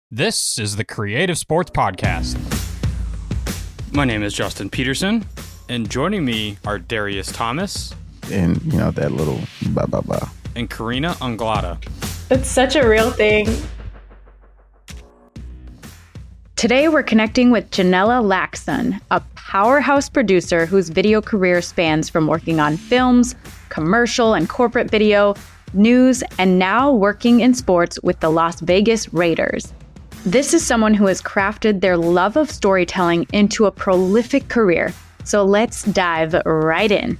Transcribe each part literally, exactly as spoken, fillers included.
This is the Creative Sports Podcast. My name is Justin Peterson, and joining me are Darius Thomas. And, you know, that little blah, blah, blah. And Karina Anglada. It's such a real thing. Today, we're connecting with Janella Laxson, a powerhouse producer whose video career spans from working on films, commercial and corporate video, news, and now working in sports with the Las Vegas Raiders. This is someone who has crafted their love of storytelling into a prolific career. So let's dive right in.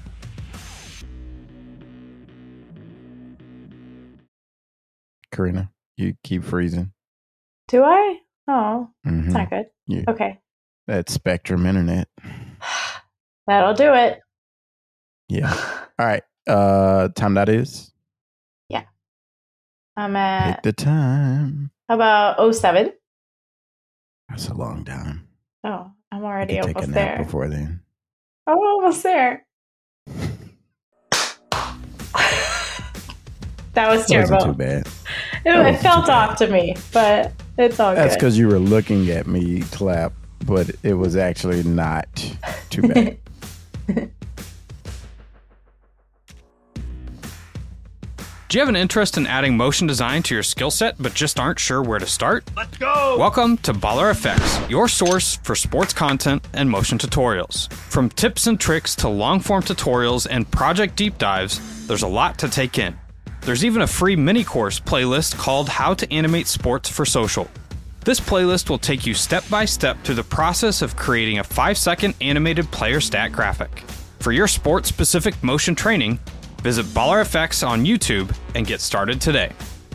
Karina, you keep freezing. Do I? Oh, mm-hmm. It's not good. Yeah. Okay. That Spectrum internet. That'll do it. Yeah. All right. Uh, time that is? Yeah. I'm at... Take the time. How about oh seven? That's a long time. Oh, I'm already I could almost take a nap there. before then. I'm almost there. That was terrible. Wasn't too bad. It, it felt off to me, but it's all That's good. because you were looking at me clap, but it was actually not too bad. Do you have an interest in adding motion design to your skill set but just aren't sure where to start? Let's go! Welcome to Baller F X, your source for sports content and motion tutorials. From tips and tricks to long-form tutorials and project deep dives, there's a lot to take in. There's even a free mini-course playlist called How to Animate Sports for Social. This playlist will take you step by step through the process of creating a five second animated player stat graphic. For your sports-specific motion training, visit Baller F X on YouTube and get started today.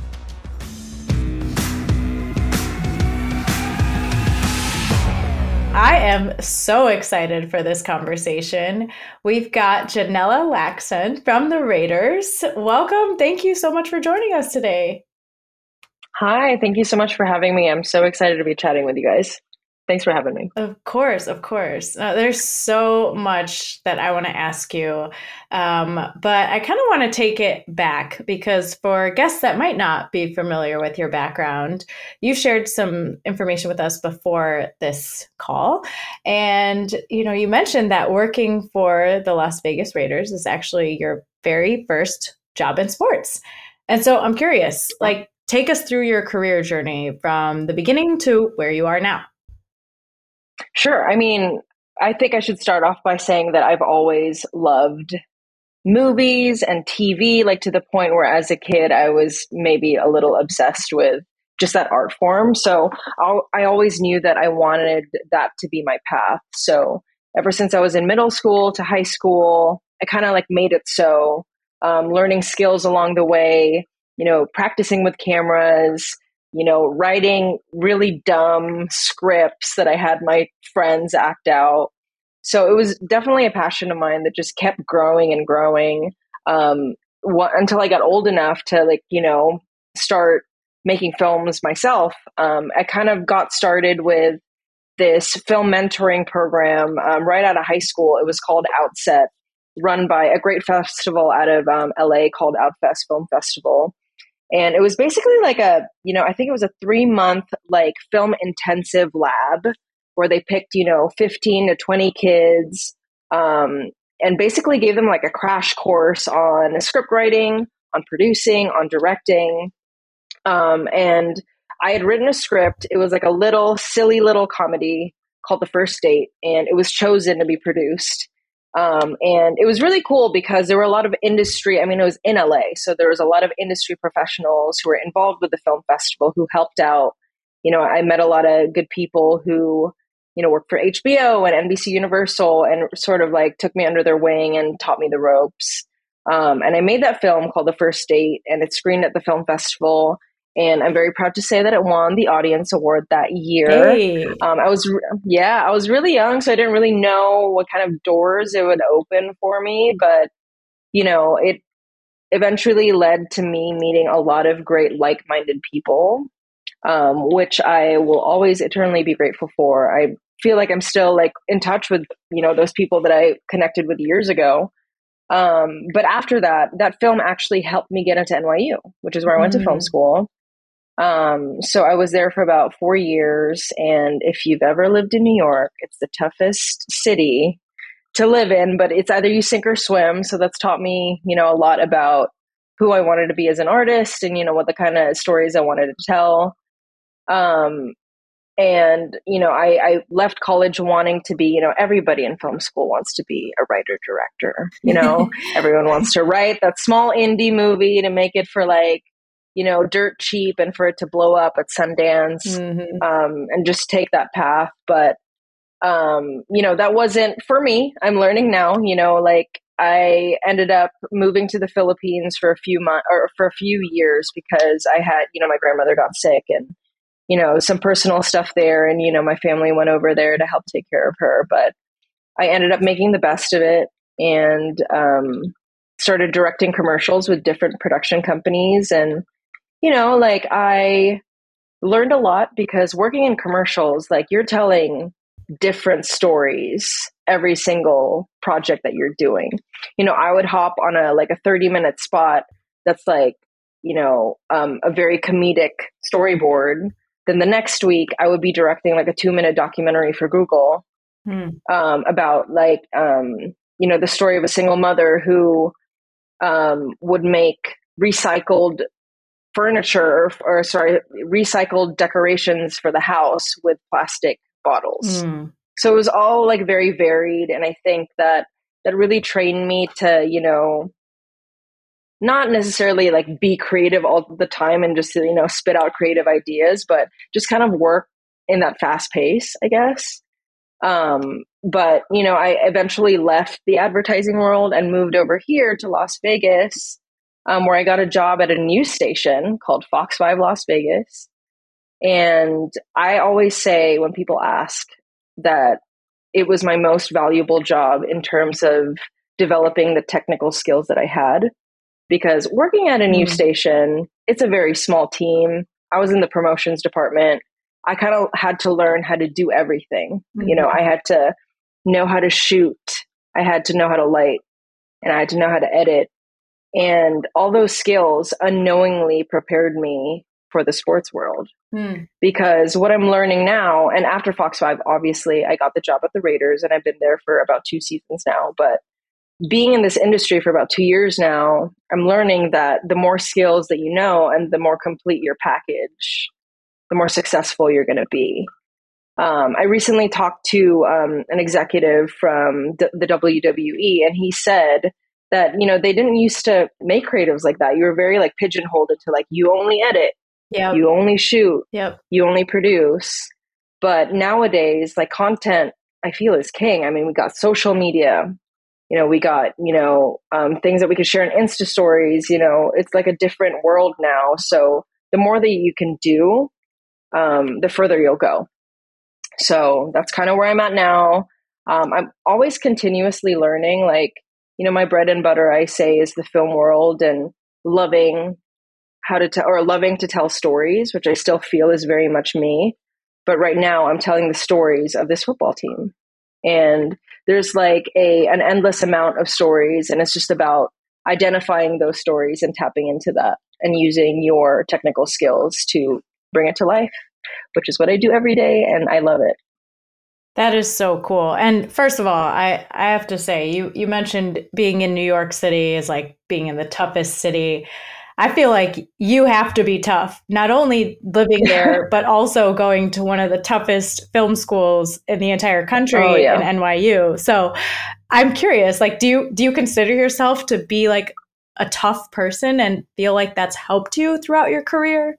I am so excited for this conversation. We've got Janella Laxson from the Raiders. Welcome. Thank you so much for joining us today. Hi, thank you so much for having me. I'm so excited to be chatting with you guys. Thanks for having me. Of course, of course. Uh, there's so much that I want to ask you, um, but I kind of want to take it back because for guests that might not be familiar with your background, you shared some information with us before this call. And, you know, you mentioned that working for the Las Vegas Raiders is actually your very first job in sports. And so I'm curious, like, take us through your career journey from the beginning to where you are now. Sure. I mean, I think I should start off by saying that I've always loved movies and T V, like to the point where as a kid, I was maybe a little obsessed with just that art form. So I'll, I always knew that I wanted that to be my path. So ever since I was in middle school to high school, I kind of like made it so, um, learning skills along the way, you know, practicing with cameras, you know, writing really dumb scripts that I had my friends act out. So it was definitely a passion of mine that just kept growing and growing um, wh- until I got old enough to, like, you know, start making films myself. Um, I kind of got started with this film mentoring program um, right out of high school. It was called Outset, run by a great festival out of um, L A called Outfest Film Festival. And it was basically like a, you know, I think it was a three month like film intensive lab where they picked, you know, fifteen to twenty kids um, and basically gave them like a crash course on script writing, on producing, on directing. Um, and I had written a script. It was like a little silly little comedy called The First Date, and it was chosen to be produced. Um, and it was really cool because there were a lot of industry. I mean, it was in L A, so there was a lot of industry professionals who were involved with the film festival who helped out. You know, I met a lot of good people who, you know, worked for H B O and N B C Universal and sort of like took me under their wing and taught me the ropes. Um, and I made that film called The First Date, and it screened at the film festival. And I'm very proud to say that it won the Audience Award that year. Hey. Um, I was, yeah, I was really young, so I didn't really know what kind of doors it would open for me. But, you know, it eventually led to me meeting a lot of great like-minded people, um, which I will always eternally be grateful for. I feel like I'm still like in touch with, you know, those people that I connected with years ago. Um, but after that, that film actually helped me get into N Y U, which is where I went Mm. to film school. Um, so I was there for about four years. And if you've ever lived in New York, it's the toughest city to live in, but it's either you sink or swim. So that's taught me, you know, a lot about who I wanted to be as an artist and, you know, what the kind of stories I wanted to tell. Um, and, you know, I, I left college wanting to be, you know, everybody in film school wants to be a writer director, you know, everyone wants to write that small indie movie to make it for like, you know, dirt cheap and for it to blow up at Sundance, mm-hmm. um, and just take that path. But, um, you know, that wasn't for me. I'm learning now, you know, like I ended up moving to the Philippines for a few months or for a few years because I had, you know, my grandmother got sick and, you know, some personal stuff there. And, you know, my family went over there to help take care of her. But I ended up making the best of it and um, started directing commercials with different production companies. And, you know, like I learned a lot because working in commercials, like you're telling different stories every single project that you're doing. You know, I would hop on a like a thirty minute spot that's like, you know, um, a very comedic storyboard. Then the next week I would be directing like a two minute documentary for Google hmm. um, about like, um, you know, the story of a single mother who um, would make recycled furniture or, or sorry, recycled decorations for the house with plastic bottles. Mm. So it was all like very varied. And I think that that really trained me to, you know, not necessarily like be creative all the time and just, you know, spit out creative ideas, but just kind of work in that fast pace, I guess. Um, but, you know, I eventually left the advertising world and moved over here to Las Vegas, um, where I got a job at a news station called Fox five Las Vegas. And I always say when people ask that it was my most valuable job in terms of developing the technical skills that I had. Because working at a news mm. station, it's a very small team. I was in the promotions department. I kind of had to learn how to do everything. Mm-hmm. You know, I had to know how to shoot. I had to know how to light. And I had to know how to edit. And all those skills unknowingly prepared me for the sports world. Mm. Because what I'm learning now, and after Fox five, obviously, I got the job at the Raiders, and I've been there for about two seasons now. But being in this industry for about two years now, I'm learning that the more skills that you know and the more complete your package, the more successful you're going to be. Um, I recently talked to um, an executive from d- the W W E, and he said that, you know, they didn't used to make creatives like that. You were very like pigeonholed into like, you only edit, yep. you only shoot, yep. you only produce. But nowadays, like content, I feel is king. I mean, we got social media. You know, we got, you know, um, things that we could share in Insta stories, you know, it's like a different world now. So the more that you can do, um, the further you'll go. So that's kind of where I'm at now. Um, I'm always continuously learning, like, you know, my bread and butter, I say, is the film world and loving how to tell or loving to tell stories, which I still feel is very much me. But right now I'm telling the stories of this football team. And there's like a an endless amount of stories, and it's just about identifying those stories and tapping into that and using your technical skills to bring it to life, which is what I do every day, and I love it. That is so cool. And first of all, I, I have to say, you, you mentioned being in New York City is like being in the toughest city. I feel like you have to be tough, not only living there, but also going to one of the toughest film schools in the entire country, oh, yeah. in N Y U. So I'm curious, like, do you, do you consider yourself to be like a tough person and feel like that's helped you throughout your career?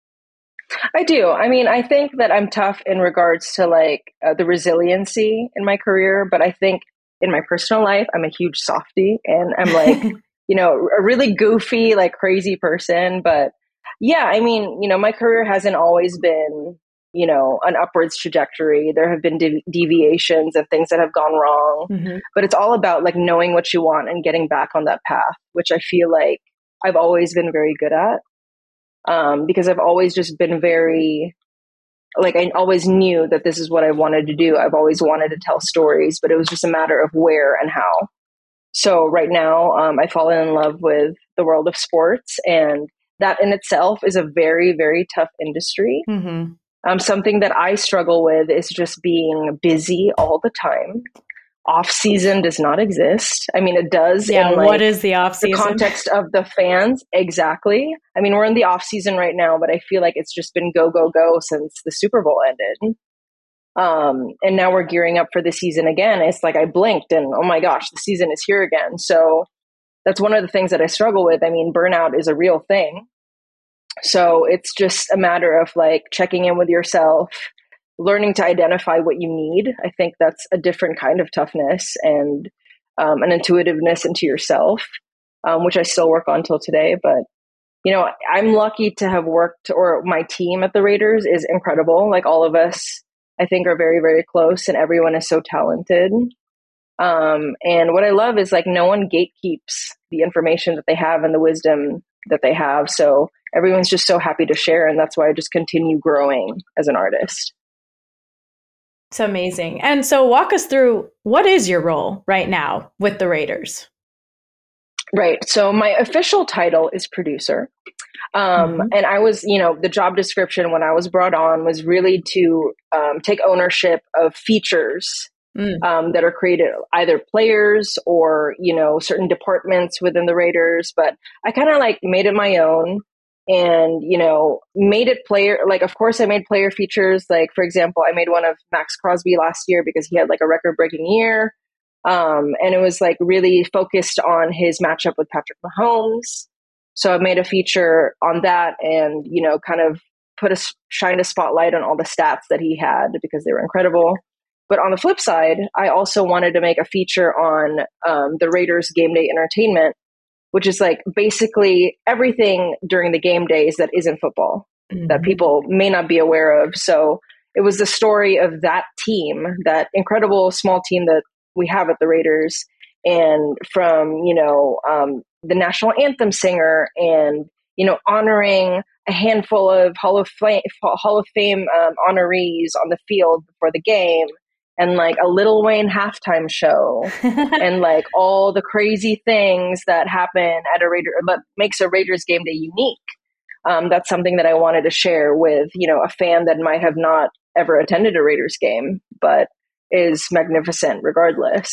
I do. I mean, I think that I'm tough in regards to like uh, the resiliency in my career, but I think in my personal life, I'm a huge softie and I'm like, you know, a really goofy, like crazy person. But yeah, I mean, you know, my career hasn't always been, you know, an upwards trajectory. There have been dev- deviations and things that have gone wrong, mm-hmm. but it's all about like knowing what you want and getting back on that path, which I feel like I've always been very good at. Um, because I've always just been very, like, I always knew that this is what I wanted to do. I've always wanted to tell stories, but it was just a matter of where and how. So right now, um, I've fallen in love with the world of sports, and that in itself is a very, very tough industry. Mm-hmm. Um, something that I struggle with is just being busy all the time. Off season does not exist. I mean, it does. Yeah. In like What is the off season? The context of the fans. Exactly. I mean, we're in the off season right now, but I feel like it's just been go, go, go since the Super Bowl ended. Um, and now we're gearing up for the season again. It's like I blinked and oh my gosh, the season is here again. So that's one of the things that I struggle with. I mean, burnout is a real thing. So it's just a matter of like checking in with yourself, learning to identify what you need. I think that's a different kind of toughness and um, an intuitiveness into yourself, um, which I still work on till today. But, you know, I'm lucky to have worked, or my team at the Raiders is incredible. Like all of us, I think, are very, very close, and everyone is so talented. Um, and what I love is like no one gatekeeps the information that they have and the wisdom that they have. So everyone's just so happy to share. And that's why I just continue growing as an artist. It's amazing. And so walk us through, what is your role right now with the Raiders? Right. So my official title is producer. Um, mm-hmm. And I was, you know, the job description when I was brought on was really to um, take ownership of features mm. um, that are created, either players or, you know, certain departments within the Raiders. But I kind of like made it my own and, you know, made it player. Like, of course, I made player features. Like, for example, I made one of Max Crosby last year because he had like a record breaking year. Um, and it was like really focused on his matchup with Patrick Mahomes. So I made a feature on that and, you know, kind of put a, shined a spotlight on all the stats that he had because they were incredible. But on the flip side, I also wanted to make a feature on um, the Raiders game day entertainment, which is like basically everything during the game days that isn't football mm-hmm. that people may not be aware of. So it was the story of that team, that incredible small team that we have at the Raiders, and from, you know, um, the national anthem singer and, you know, honoring a handful of Hall of Fame, Hall of Fame um, honorees on the field before the game, and like a Lil Wayne halftime show and like all the crazy things that happen at a Raider, but makes a Raiders game day unique. Um, that's something that I wanted to share with, you know, a fan that might have not ever attended a Raiders game, but is magnificent regardless.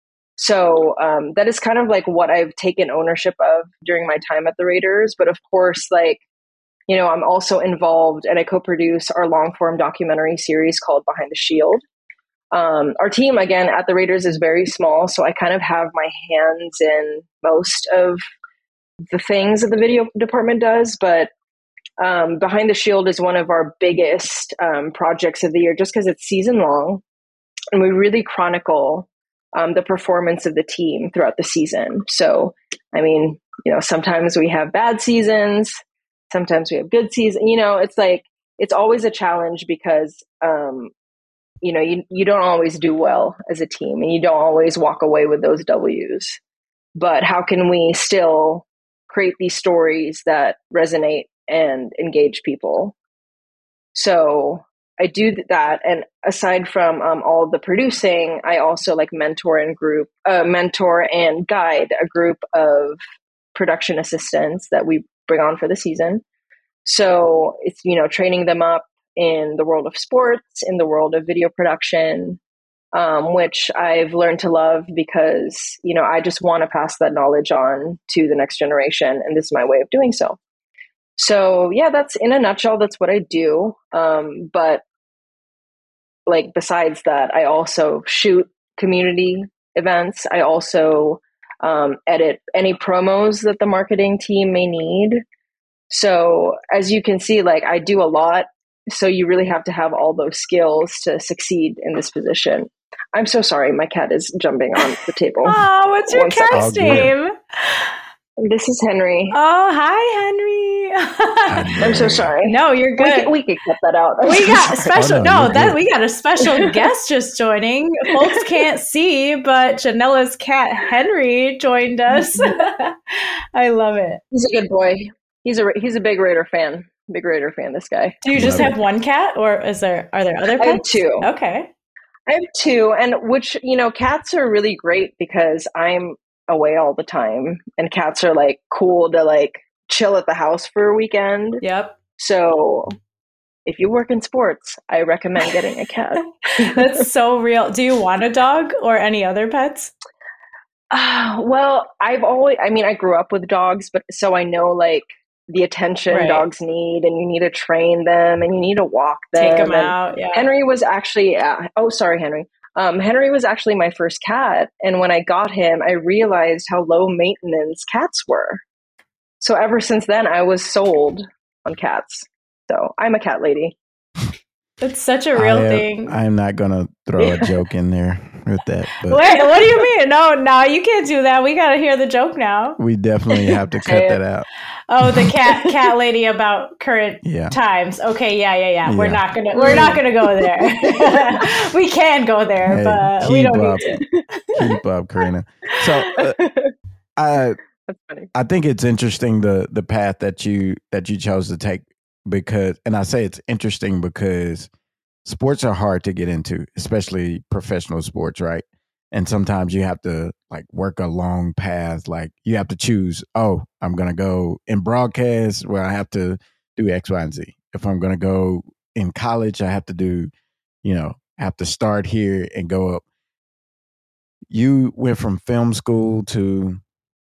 So um, that is kind of like what I've taken ownership of during my time at the Raiders. But of course, like, you know, I'm also involved and I co-produce our long form documentary series called Behind the Shield. Um, our team, again, at the Raiders is very small. So I kind of have my hands in most of the things that the video department does. But um, Behind the Shield is one of our biggest um, projects of the year just because it's season long. And we really chronicle Um, the performance of the team throughout the season. So, I mean, you know, sometimes we have bad seasons, sometimes we have good seasons. You know, it's like, it's always a challenge because, um, you know, you, you don't always do well as a team and you don't always walk away with those W's. But how can we still create these stories that resonate and engage people? So I do that. And aside from um, all the producing, I also like mentor and group, uh, mentor and guide a group of production assistants that we bring on for the season. So it's, you know, training them up in the world of sports, in the world of video production, um, which I've learned to love because, you know, I just want to pass that knowledge on to the next generation. And this is my way of doing so. So yeah, that's in a nutshell, that's what I do. Um, but like, besides that, I also shoot community events. I also um, edit any promos that the marketing team may need. So as you can see, like, I do a lot. So you really have to have all those skills to succeed in this position. I'm so sorry. My cat is jumping on the table. Oh, what's your cat's name? This is Henry. Oh, hi, Henry. I'm so sorry. No, you're good. We could, we could cut that out. I'm we so got a sorry. special. Oh, no, no, you're that good. we got a special guest just joining. Folks can't see, but Janella's cat Henry joined us. I love it. He's a good boy. He's a he's a big Raider fan. Big Raider fan. This guy. Do you just Love have it. one cat, or is there are there other I have pets? two. Okay. I have two, and which, you know, cats are really great because I'm away all the time, and cats are like cool to like chill at the house for a weekend. Yep. So if you work in sports, I recommend getting a cat. That's so real. Do you want a dog or any other pets? Uh, well, I've always, I mean, I grew up with dogs, but so I know like the attention Right. dogs need, and you need to train them and you need to walk them. Take them and out. Yeah. Henry was actually, uh, oh, sorry, Henry. Um, Henry was actually my first cat. And when I got him, I realized how low maintenance cats were. So ever since then, I was sold on cats. So I'm a cat lady. It's such a real I am, thing. I'm not going to throw a joke in there with that. But Wait, what do you mean? No, no, you can't do that. We got to hear the joke now. we definitely have to cut that out. Oh, the cat cat lady about current Yeah. times. Okay, yeah, yeah, yeah. We're Yeah. not gonna we're not gonna go there. We can go there, Hey, but we keep don't up. need to. Keep up, Karina. So uh, I That's funny. I think it's interesting the the path that you that you chose to take, because, and I say it's interesting because sports are hard to get into, especially professional sports, right? And sometimes you have to like work a long path. Like you have to choose, oh, I'm going to go in broadcast where I have to do X, Y, and Z. If I'm going to go in college, I have to do, you know, have to start here and go up. You went from film school to,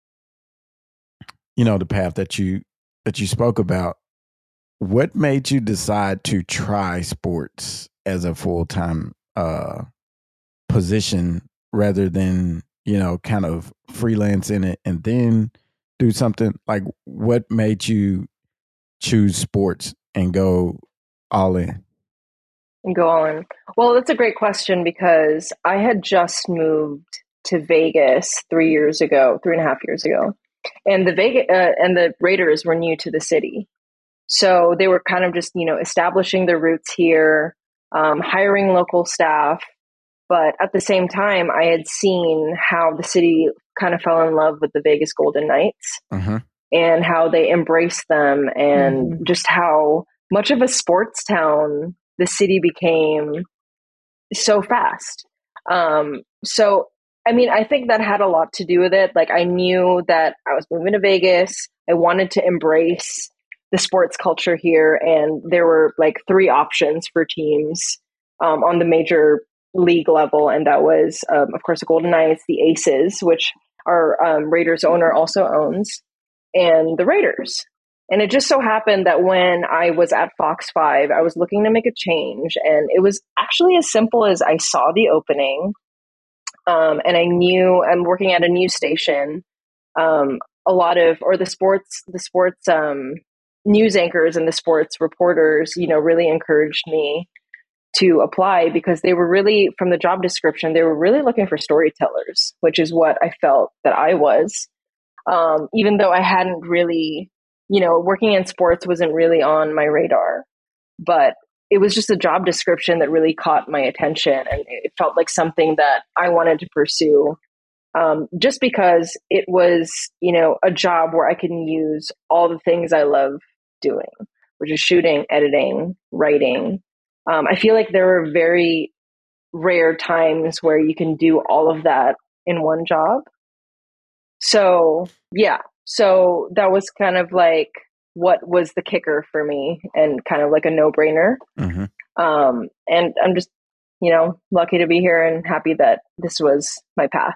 you know, the path that you that you spoke about. What made you decide to try sports as a full-time uh, position rather than, you know, kind of freelance in it and then do something? Like, what made you choose sports and go all in? And go on. Well, that's a great question because I had just moved to Vegas three years ago, three and a half years ago, and the Vegas uh, and the Raiders were new to the city, so they were kind of just you know establishing their roots here, um, hiring local staff. But at the same time, I had seen how the city kind of fell in love with the Vegas Golden Knights Mm-hmm. and how they embraced them, and Mhm. just how much of a sports town the city became so fast. Um, so, I mean, I think that had a lot to do with it. Like, I knew that I was moving to Vegas. I wanted to embrace the sports culture here. And there were like three options for teams um, on the major league level. And that was, um, of course, the Golden Knights, the Aces, which our um, Raiders owner also owns, and the Raiders. And it just so happened that when I was at Fox five, I was looking to make a change. And it was actually as simple as I saw the opening um, and I knew I'm working at a news station. Um, a lot of, or the sports, the sports um, news anchors and the sports reporters, you know, really encouraged me to apply because they were really, from the job description, they were really looking for storytellers, which is what I felt that I was. Um, even though I hadn't really, you know, working in sports wasn't really on my radar, but it was just a job description that really caught my attention. And it felt like something that I wanted to pursue um, just because it was, you know, a job where I can use all the things I love doing, which is shooting, editing, writing. Um, I feel like there are very rare times where you can do all of that in one job. So, yeah. So that was kind of like what was the kicker for me and kind of like a no-brainer. Mm-hmm. Um, and I'm just, you know, lucky to be here and happy that this was my path.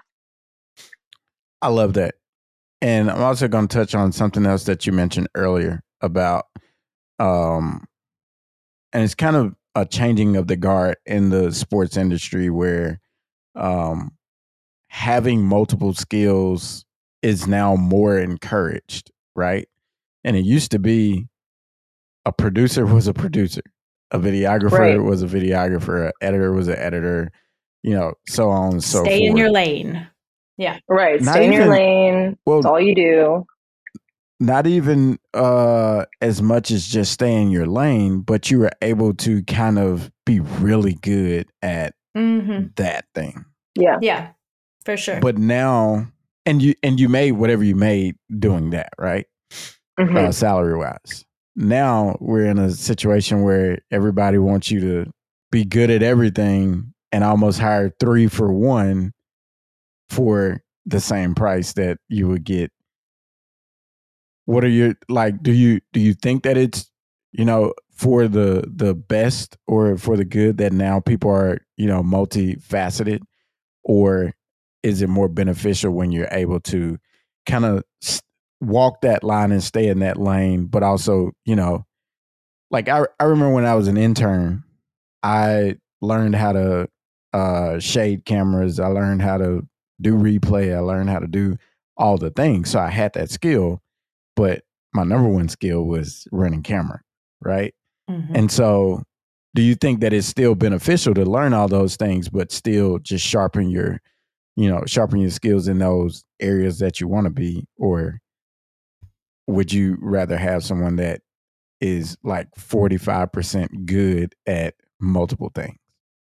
I love that. And I'm also going to touch on something else that you mentioned earlier about, um, and it's kind of a changing of the guard in the sports industry where um, having multiple skills is now more encouraged, right? And it used to be a producer was a producer, a videographer Right. was a videographer, an editor was an editor, you know, so on and so forth. Stay in your lane. Yeah. Right. Not Stay in your even- lane. well, That's all you do. Not even uh, as much as just stay in your lane, but you were able to kind of be really good at Mm-hmm. that thing. Yeah. Yeah, for sure. But now, and you and you made whatever you made doing that, right? Mhm. Uh, salary wise. Now we're in a situation where everybody wants you to be good at everything and almost hire three for one for the same price that you would get what are your, like, do you, do you think that it's, you know, for the, the best or for the good that now people are, you know, multifaceted, or is it more beneficial when you're able to kind of walk that line and stay in that lane, but also, you know, like I, I remember when I was an intern, I learned how to uh, shade cameras. I learned how to do replay. I learned how to do all the things. So I had that skill, but my number one skill was running camera, right? Mm-hmm. And so do you think that it's still beneficial to learn all those things, but still just sharpen your, you know, sharpen your skills in those areas that you want to be? Or would you rather have someone that is like forty-five percent good at multiple things?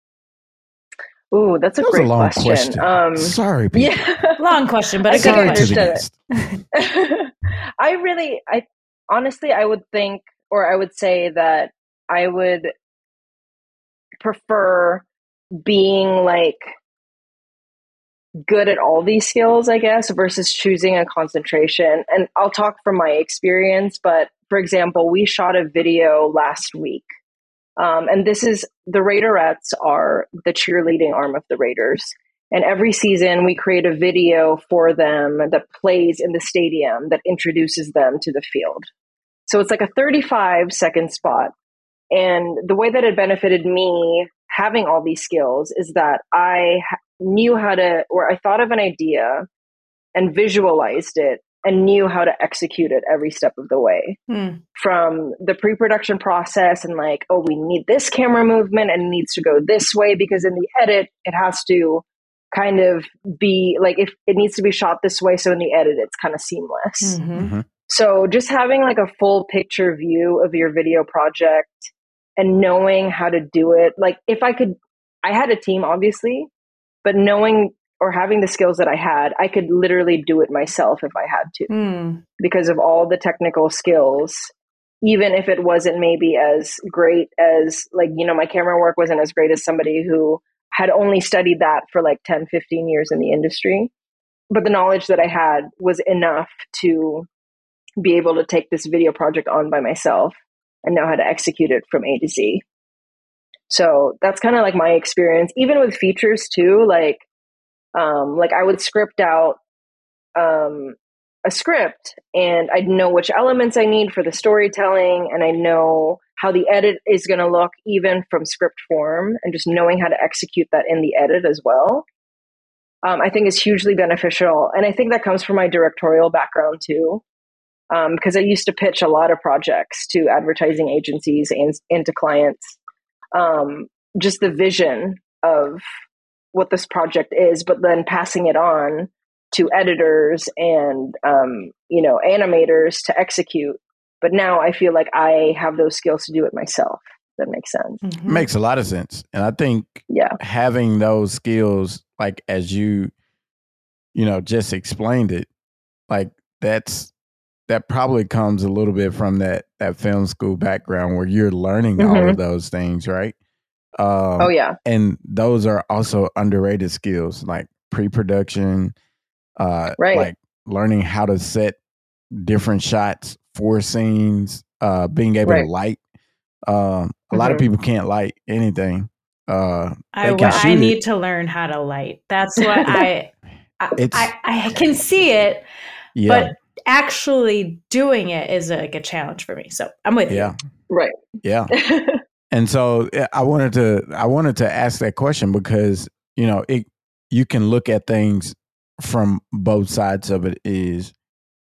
Ooh, that's a that great was a long question. question. Um, Sorry, people. Yeah, long question, but I a good Sorry one. to the guest. I really, I honestly, I would think, or I would say that I would prefer being like good at all these skills, I guess, versus choosing a concentration. And I'll talk from my experience, but for example, we shot a video last week. Um, and this is, the Raiderettes are the cheerleading arm of the Raiders. And every season we create a video for them that plays in the stadium that introduces them to the field. So it's like a thirty-five second spot. And the way that it benefited me having all these skills is that I knew how to, or I thought of an idea and visualized it and knew how to execute it every step of the way. Mm. From the pre-production process and like, oh, we need this camera movement and it needs to go this way because in the edit, it has to kind of be like, if it needs to be shot this way. So in the edit, it's kind of seamless. Mm-hmm. Mm-hmm. So just having like a full picture view of your video project and knowing how to do it. Like if I could, I had a team obviously, but knowing or having the skills that I had, I could literally do it myself if I had to, mm. because of all the technical skills, even if it wasn't maybe as great as like, you know, my camera work wasn't as great as somebody who had only studied that for like ten, fifteen years in the industry. But the knowledge that I had was enough to be able to take this video project on by myself and know how to execute it from A to Z. So that's kind of like my experience, even with features too. Like, um, like I would script out um, a script and I'd know which elements I need for the storytelling, and I know how the edit is going to look even from script form, and just knowing how to execute that in the edit as well. Um, I think is hugely beneficial. And I think that comes from my directorial background too. Um, because I used to pitch a lot of projects to advertising agencies and, and to clients. Um, just the vision of what this project is, but then passing it on to editors and, um, you know, animators to execute. But now I feel like I have those skills to do it myself. That makes sense. Mm-hmm. Makes a lot of sense. And I think yeah. having those skills, like as you, you know, just explained it, like that's, that probably comes a little bit from that that film school background where you're learning mm-hmm. all of those things, right? Um, oh, yeah. And those are also underrated skills, like pre-production, uh, right. like learning how to set different shots for scenes, uh, being able right. to light. Um, a mm-hmm. lot of people can't light anything. Uh, I, I need it. to learn how to light. That's what I, I, I, I can see it, yeah. but actually doing it is a, like a challenge for me. So I'm with yeah. you. Right. Yeah. And so I wanted to, I wanted to ask that question because, you know, it, you can look at things from both sides of it. Is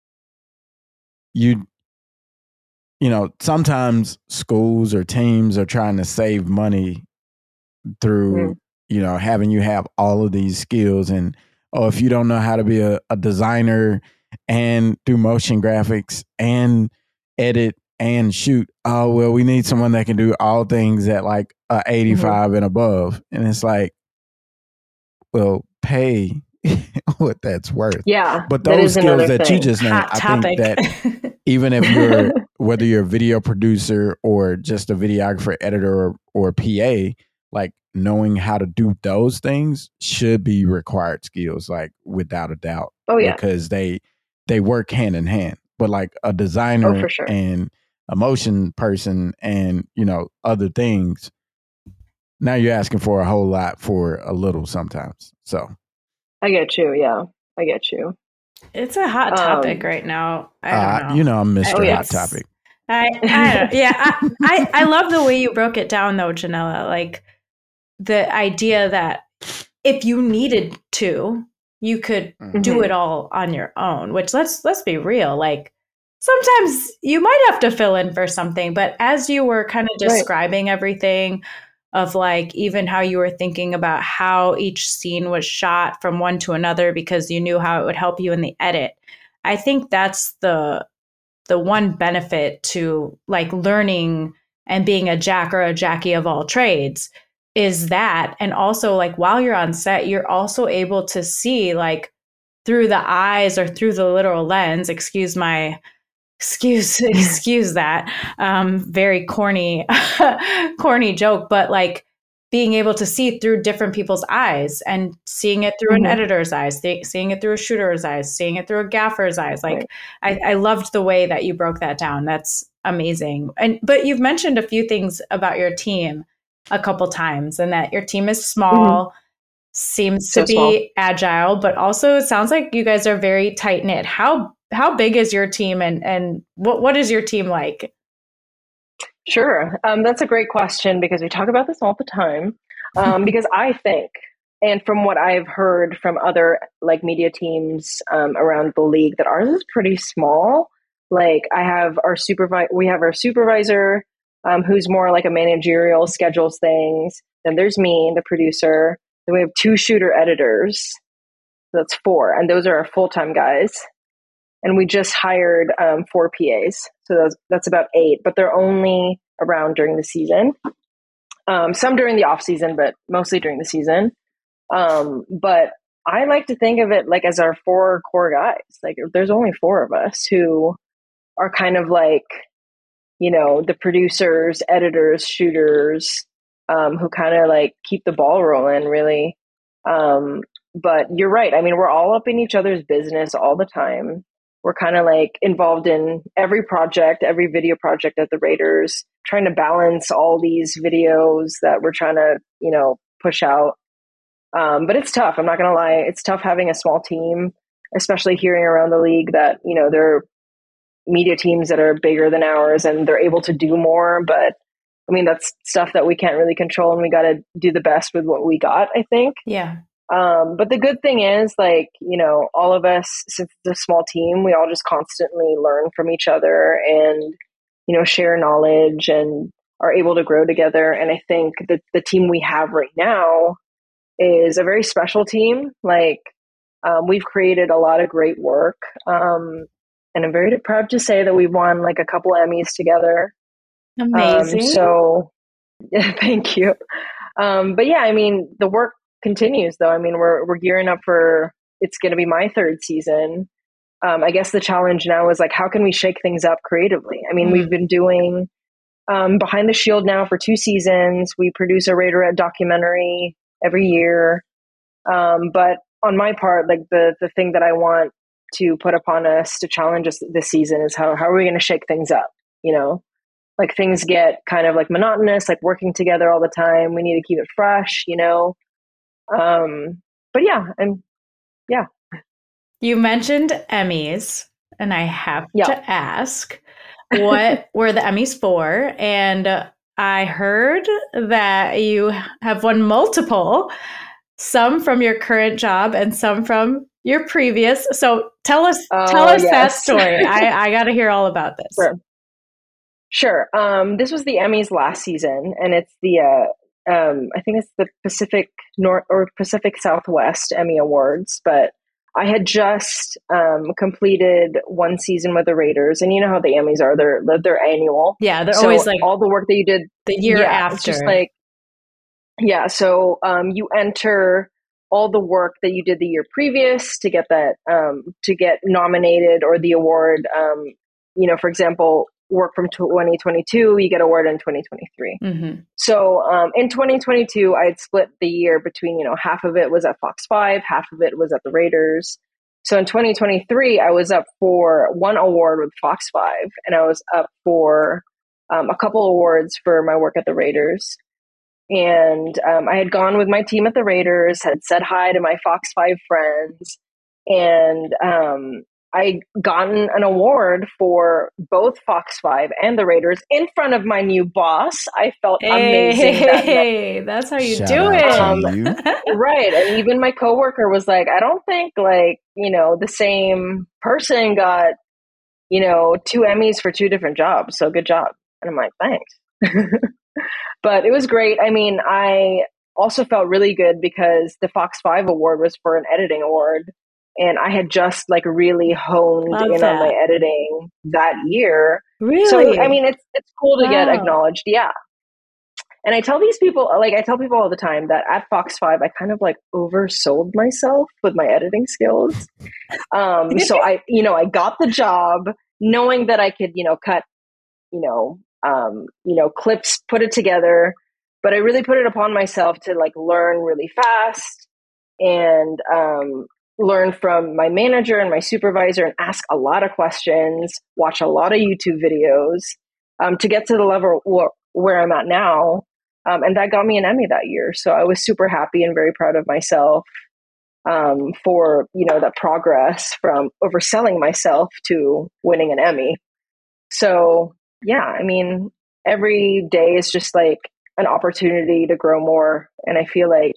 you, you know, sometimes schools or teams are trying to save money through, mm. you know, having you have all of these skills. And, oh, if you don't know how to be a, a designer and do motion graphics and edit and shoot, oh, well, we need someone that can do all things at like a eighty-five mm-hmm. and above. And it's like, well, pay what that's worth. Yeah. But those that skills that thing. you just named, Hot I topic. think that even if you're, whether you're a video producer or just a videographer, editor, or, or P A, like knowing how to do those things should be required skills, like without a doubt. Oh, yeah. Because they, they work hand in hand. but like a designer Oh, for sure. and a motion person and, you know, other things. Now you're asking for a whole lot for a little sometimes. So I get you. Yeah, I get you. It's a hot topic Um, right now. I don't uh, know. you know, I'm Mister I- Hot it's- Topic. I, I don't, yeah, I, I, I love the way you broke it down though, Janella. Like the idea that if you needed to, you could Mhm. do it all on your own, which let's, let's be real. Like sometimes you might have to fill in for something, but as you were kind of Right. describing everything of like, even how you were thinking about how each scene was shot from one to another, because you knew how it would help you in the edit. I think that's the, the one benefit to like learning and being a Jack or a Jackie of all trades is that. And also like while you're on set, you're also able to see like through the eyes or through the literal lens, excuse my, excuse, excuse that, um, very corny, corny joke, but like being able to see through different people's eyes and seeing it through Mhm. an editor's eyes, th- seeing it through a shooter's eyes, seeing it through a gaffer's eyes. Like Right. I, I loved the way that you broke that down. That's amazing. And but you've mentioned a few things about your team a couple times, and that your team is small, seems So to be agile, but also it sounds like you guys are very tight knit. How how big is your team, and and what what is your team like? Sure. Um, that's a great question because we talk about this all the time. Um, because I think, and from what I've heard from other like media teams um, around the league, that ours is pretty small. Like I have our supervisor, we have our supervisor um, who's more like a managerial, schedules things. Then there's me, the producer. Then we have two shooter editors. That's four, and those are our full time guys. And we just hired um, four P As, so that's, that's about eight. But they're only around during the season. Um, some during the off season, but mostly during the season. Um, but I like to think of it like as our four core guys. Like there's only four of us who are kind of like, you know, the producers, editors, shooters, um, who kind of like keep the ball rolling, really. Um, but you're right. I mean, we're all up in each other's business all the time. We're kind of like involved in every project, every video project at the Raiders, trying to balance all these videos that we're trying to, you know, push out. Um, but it's tough. I'm not going to lie. It's tough having a small team, especially hearing around the league that, you know, there are media teams that are bigger than ours and they're able to do more. But I mean, that's stuff that we can't really control, and we got to do the best with what we got, I think. Yeah. Um, but the good thing is, like, you know, all of us, since it's a small team, we all just constantly learn from each other and, you know, share knowledge and are able to grow together. And I think that the team we have right now is a very special team. Like, um, we've created a lot of great work. Um, and I'm very proud to say that we've won like a couple Emmys together. Amazing. Um, so yeah, thank you. Um, but yeah, I mean, the work continues though. I mean, we're, we're gearing up for, it's going to be my third season. Um, I guess the challenge now is like, how can we shake things up creatively? I mean, Mm. we've been doing, um, Behind the Shield now for two seasons. We produce a Raiderette documentary every year. Um, but on my part, like the, the thing that I want to put upon us to challenge us this season is how, how are we going to shake things up? You know, like things get kind of like monotonous, like working together all the time. We need to keep it fresh, you know? Um, but yeah, and yeah. You mentioned Emmys, and I have Yeah. to ask, what were the Emmys for? And uh, I heard that you have won multiple, some from your current job and some from your previous. So tell us, Oh, tell us that yes. story. I, I got to hear all about this. Sure. Sure. Um, this was the Emmys last season, and it's the, uh, um, I think it's the Pacific North or Pacific Southwest Emmy Awards, but I had just um, completed one season with the Raiders, and you know how the Emmys are, they're, they're annual. Yeah, they're So always like all the work that you did the year yeah, after. It's just like, yeah. So um, you enter all the work that you did the year previous to get that, um, to get nominated or the award. Um, you know, for example, work from twenty twenty-two, you get award in twenty twenty-three. Mm-hmm. So um, in twenty twenty-two, I had split the year between, you know, half of it was at Fox five, half of it was at the Raiders. So in twenty twenty-three, I was up for one award with Fox five, and I was up for um, a couple awards for my work at the Raiders. And um, I had gone with my team at the Raiders, had said hi to my Fox five friends, and um, I gotten an award for both Fox five and the Raiders in front of my new boss. I felt hey, amazing. That hey, that's how you Shout do out it. to Um, you. right. And even my coworker was like, I don't think like, you know, the same person got, you know, two Emmys for two different jobs. So good job. And I'm like, thanks. But it was great. I mean, I also felt really good because the Fox five award was for an editing award. And I had just like really honed Love in that. on my editing that year. Really? So, I mean, it's, it's cool to Wow. get acknowledged. Yeah. And I tell these people, like I tell people all the time that at Fox five, I kind of like oversold myself with my editing skills. Um, so I, you know, I got the job knowing that I could, you know, cut, you know, um, you know, clips, put it together, but I really put it upon myself to like learn really fast and um, learn from my manager and my supervisor and ask a lot of questions, watch a lot of YouTube videos um, to get to the level wh- where I'm at now. Um, and that got me an Emmy that year. So I was super happy and very proud of myself um, for, you know, that progress from overselling myself to winning an Emmy. So yeah, I mean, every day is just like an opportunity to grow more. And I feel like,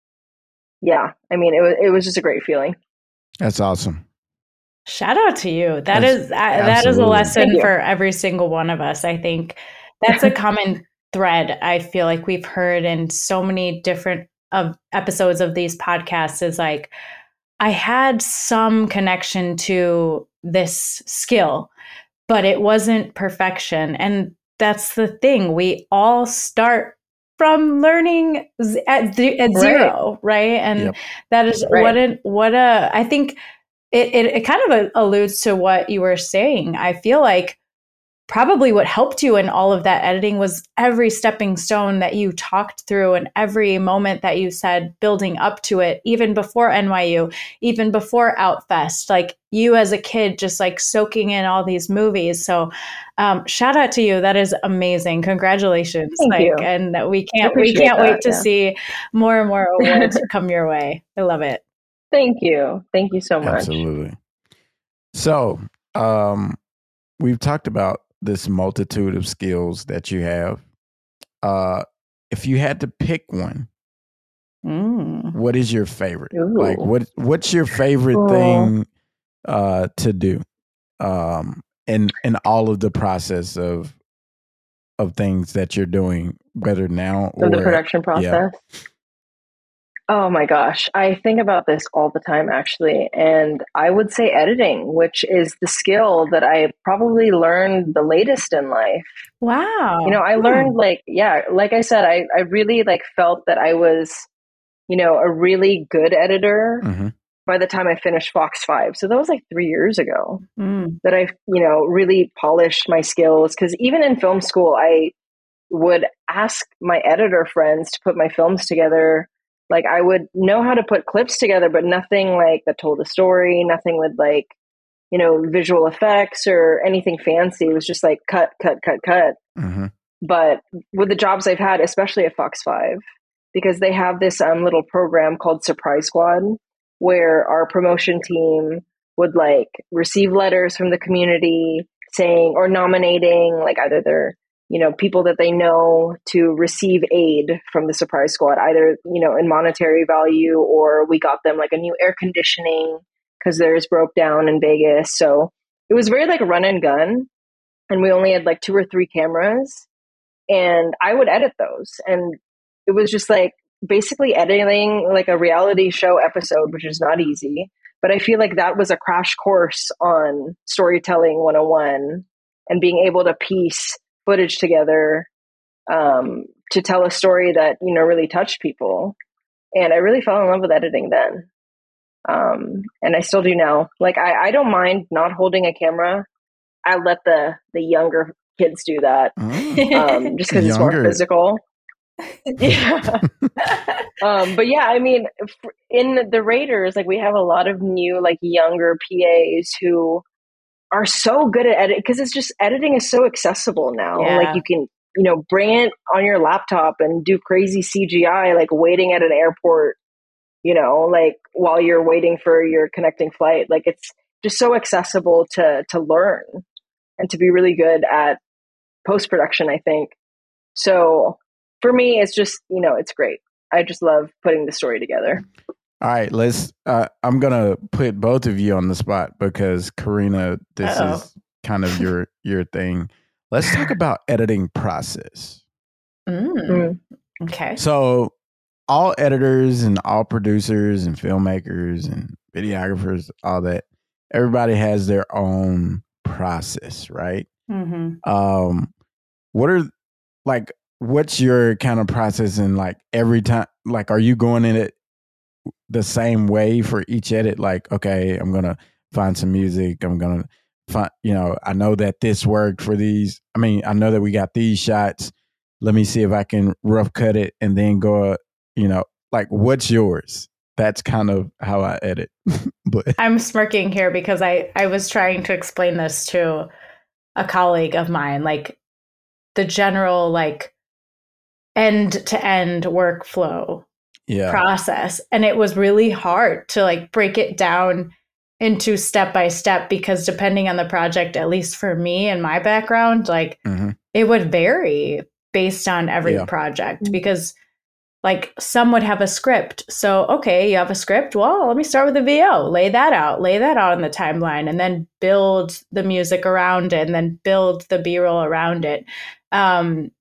yeah, I mean, it was, it was just a great feeling. That's awesome. Shout out to you. That That's, is uh, that is a absolutely. lesson for every single one of us. I think that's a common thread. I feel like we've heard in so many different of episodes of these podcasts is like, I had some connection to this skill, but it wasn't perfection. And that's the thing. We all start from learning z- at, z- at Right. zero, right? And Yep. that is Right. what a, what a, I think it, it, it kind of alludes to what you were saying. I feel like probably what helped you in all of that editing was every stepping stone that you talked through and every moment that you said building up to it, even before N Y U, even before Outfest, like you as a kid, just like soaking in all these movies. So um, shout out to you. That is amazing. Congratulations. Thank like, you. and we I can't, we appreciate can't wait that, to yeah. see more and more awards come your way. I love it. Thank you. Thank you so much. Absolutely. So, um, we've talked about this multitude of skills that you have. Uh, if you had to pick one, Mm. what is your favorite? Ooh. Like, what what's your favorite Cool. thing uh, to do? Um, in in all of the process of of things that you're doing, whether now or Of the production process. Yeah. Oh my gosh. I think about this all the time, actually. And I would say editing, which is the skill that I probably learned the latest in life. Wow. You know, I Hmm. learned like, yeah, like I said, I, I really like felt that I was, you know, a really good editor Mhm. by the time I finished Fox five. So that was like three years ago Mm. that I, you know, really polished my skills. Cause even in film school, I would ask my editor friends to put my films together. Like I would know how to put clips together, but nothing like that told a story, nothing with like, you know, visual effects or anything fancy. It was just like cut, cut, cut, cut. Mhm. But with the jobs I've had, especially at Fox five, because they have this um, little program called Surprise Squad, where our promotion team would like receive letters from the community saying or nominating like either their, you know, people that they know to receive aid from the Surprise Squad, either, you know, in monetary value, or we got them like a new air conditioning because theirs broke down in Vegas. So it was very like run and gun. And we only had like two or three cameras. And I would edit those. And it was just like basically editing like a reality show episode, which is not easy. But I feel like that was a crash course on storytelling one oh one and being able to piece footage together um, to tell a story that, you know, really touched people. And I really fell in love with editing then. Um, and I still do now. Like, I, I don't mind not holding a camera. I let the, the younger kids do that Mm. um, just because it's more Younger. physical. Yeah. um, but yeah, I mean, f- in the Raiders, like we have a lot of new, like younger P As who are so good at edit because it's just editing is so accessible now. Yeah. Like you can, you know, bring it on your laptop and do crazy C G I, like waiting at an airport, you know, like while you're waiting for your connecting flight. Like it's just so accessible to to learn and to be really good at post production, I think. So for me, it's just, you know, it's great. I just love putting the story together. All right, let's. Uh, I'm gonna put both of you on the spot because Karina, this Uh-oh. is kind of your your thing. Let's talk about editing process. Mm. Mm. Okay. So, all editors and all producers and filmmakers and videographers, all that, everybody has their own process, right? Mm-hmm. Um, what are like? What's your kind of process? And like every time, like, are you going in it the same way for each edit? Like, okay, I'm gonna find some music. I'm gonna find, you know, I know that this worked for these. I mean, I know that we got these shots. Let me see if I can rough cut it and then go, you know, like what's yours? That's kind of how I edit. But I'm smirking here because I, I was trying to explain this to a colleague of mine, like the general, like end to end workflow yeah, process. And it was really hard to like break it down into step by step because depending on the project, at least for me and my background, like mm-hmm. it would vary based on every Yeah. project because like some would have a script. So, okay, you have a script. Well, let me start with the V O, lay that out, lay that out in the timeline and then build the music around it and then build the B-roll around it. Um,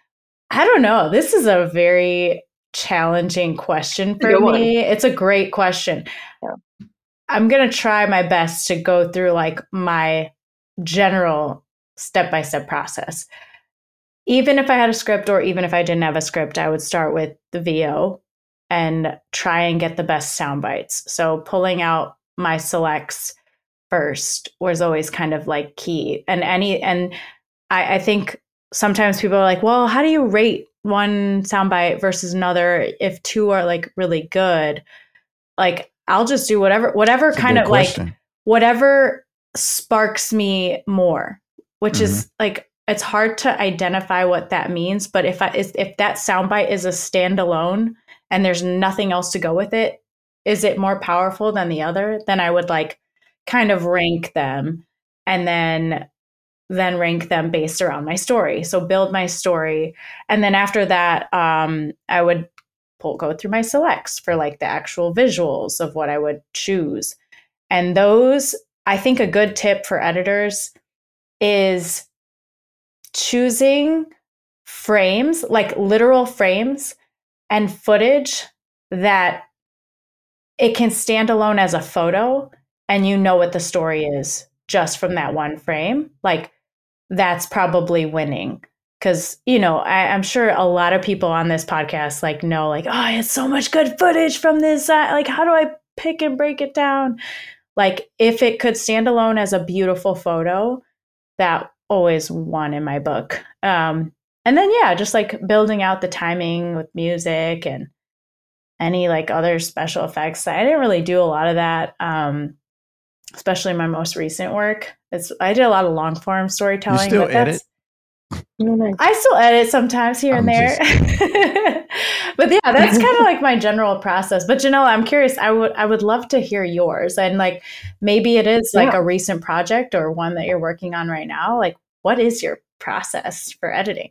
I don't know. This is a very challenging question for Good one. me. It's a great question. Yeah. I'm going to try my best to go through like my general step-by-step process. Even if I had a script or even if I didn't have a script, I would start with the V O and try and get the best sound bites. So pulling out my selects first was always kind of like key. And any and I, I think sometimes people are like, well, how do you rate one soundbite versus another if two are like really good? Like, I'll just do whatever, whatever That's a kind good of question. like, whatever sparks me more, which Mhm. is like, it's hard to identify what that means. But if I, if if that soundbite is a standalone and there's nothing else to go with it, is it more powerful than the other? Then I would like kind of rank them and then then rank them based around my story. So build my story. And then after that, um, I would pull, go through my selects for like the actual visuals of what I would choose. And those, I think a good tip for editors is choosing frames, like literal frames and footage that it can stand alone as a photo and you know what the story is just from that one frame. Like, that's probably winning because, you know, I, I'm sure a lot of people on this podcast like know like, oh, I had so much good footage from this. Uh, like, how do I pick and break it down? Like, if it could stand alone as a beautiful photo, that always won in my book. Um, and then, yeah, just like building out the timing with music and any like other special effects. I didn't really do a lot of that. Um, especially my most recent work. It's I did a lot of long form storytelling. You still but that's, edit? Oh, nice. I still edit sometimes here I'm and there. But yeah, that's kind of like my general process. But Janelle, I'm curious. I would I would love to hear yours. And like maybe it is like Yeah. a recent project or one that you're working on right now. Like, what is your process for editing?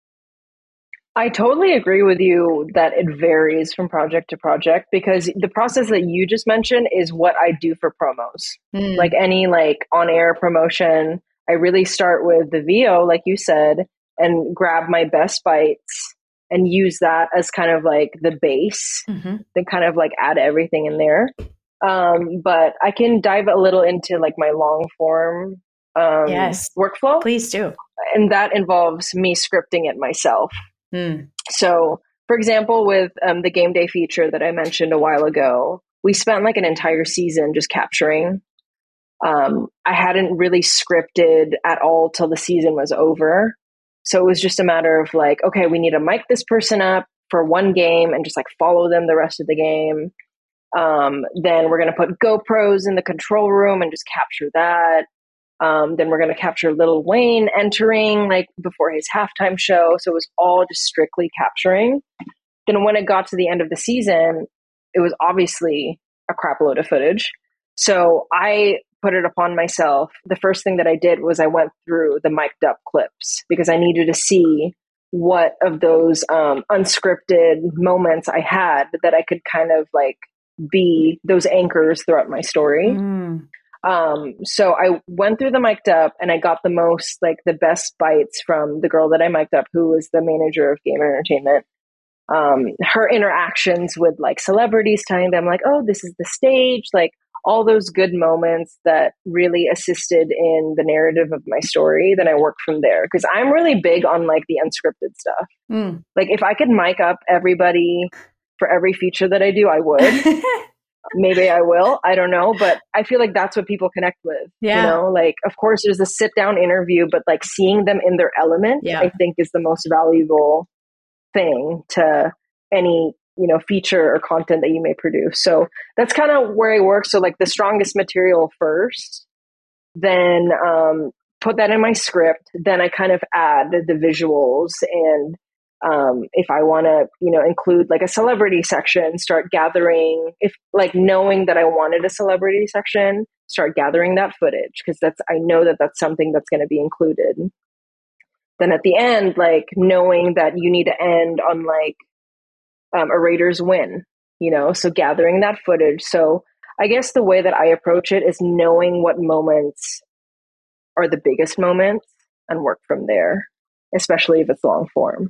I totally agree with you that it varies from project to project because the process that you just mentioned is what I do for promos. Mm. Like any like on-air promotion, I really start with the V O, like you said, and grab my best bites and use that as kind of like the base, Mhm. then kind of like add everything in there. Um, but I can dive a little into like my long form um, Yes. workflow, Please do. and that involves me scripting it myself. Mm. So, for example, with um, the game day feature that I mentioned a while ago, we spent like an entire season just capturing. Um, I hadn't really scripted at all till the season was over. So it was just a matter of like, okay, we need to mic this person up for one game and just like follow them the rest of the game. Um, then we're going to put GoPros in the control room and just capture that. Um, then we're going to capture Lil Wayne entering like before his halftime show. So it was all just strictly capturing. Then when it got to the end of the season, it was obviously a crap load of footage. So I put it upon myself. The first thing that I did was I went through the mic'd up clips because I needed to see what of those um, unscripted moments I had that I could kind of like be those anchors throughout my story. Mm. Um, so I went through the mic'd up and I got the most, like the best bites from the girl that I mic'd up, who was the manager of Gamer Entertainment. Um, her interactions with like celebrities, telling them like, oh, this is the stage, like all those good moments that really assisted in the narrative of my story. Then I worked from there because I'm really big on like the unscripted stuff. Mm. Like if I could mic up everybody for every feature that I do, I would. Maybe I will. I don't know. But I feel like that's what people connect with. Yeah. You know, like, of course, there's a sit down interview, but like seeing them in their element, Yeah. I think is the most valuable thing to any, you know, feature or content that you may produce. So that's kind of where I work. So like the strongest material first, then um, put that in my script. Then I kind of add the visuals and Um, if I want to, you know, include like a celebrity section, start gathering, if like knowing that I wanted a celebrity section, start gathering that footage because that's, I know that that's something that's going to be included. Then at the end, like knowing that you need to end on like um, a Raiders win, you know, so gathering that footage. So I guess the way that I approach it is knowing what moments are the biggest moments and work from there, especially if it's long form.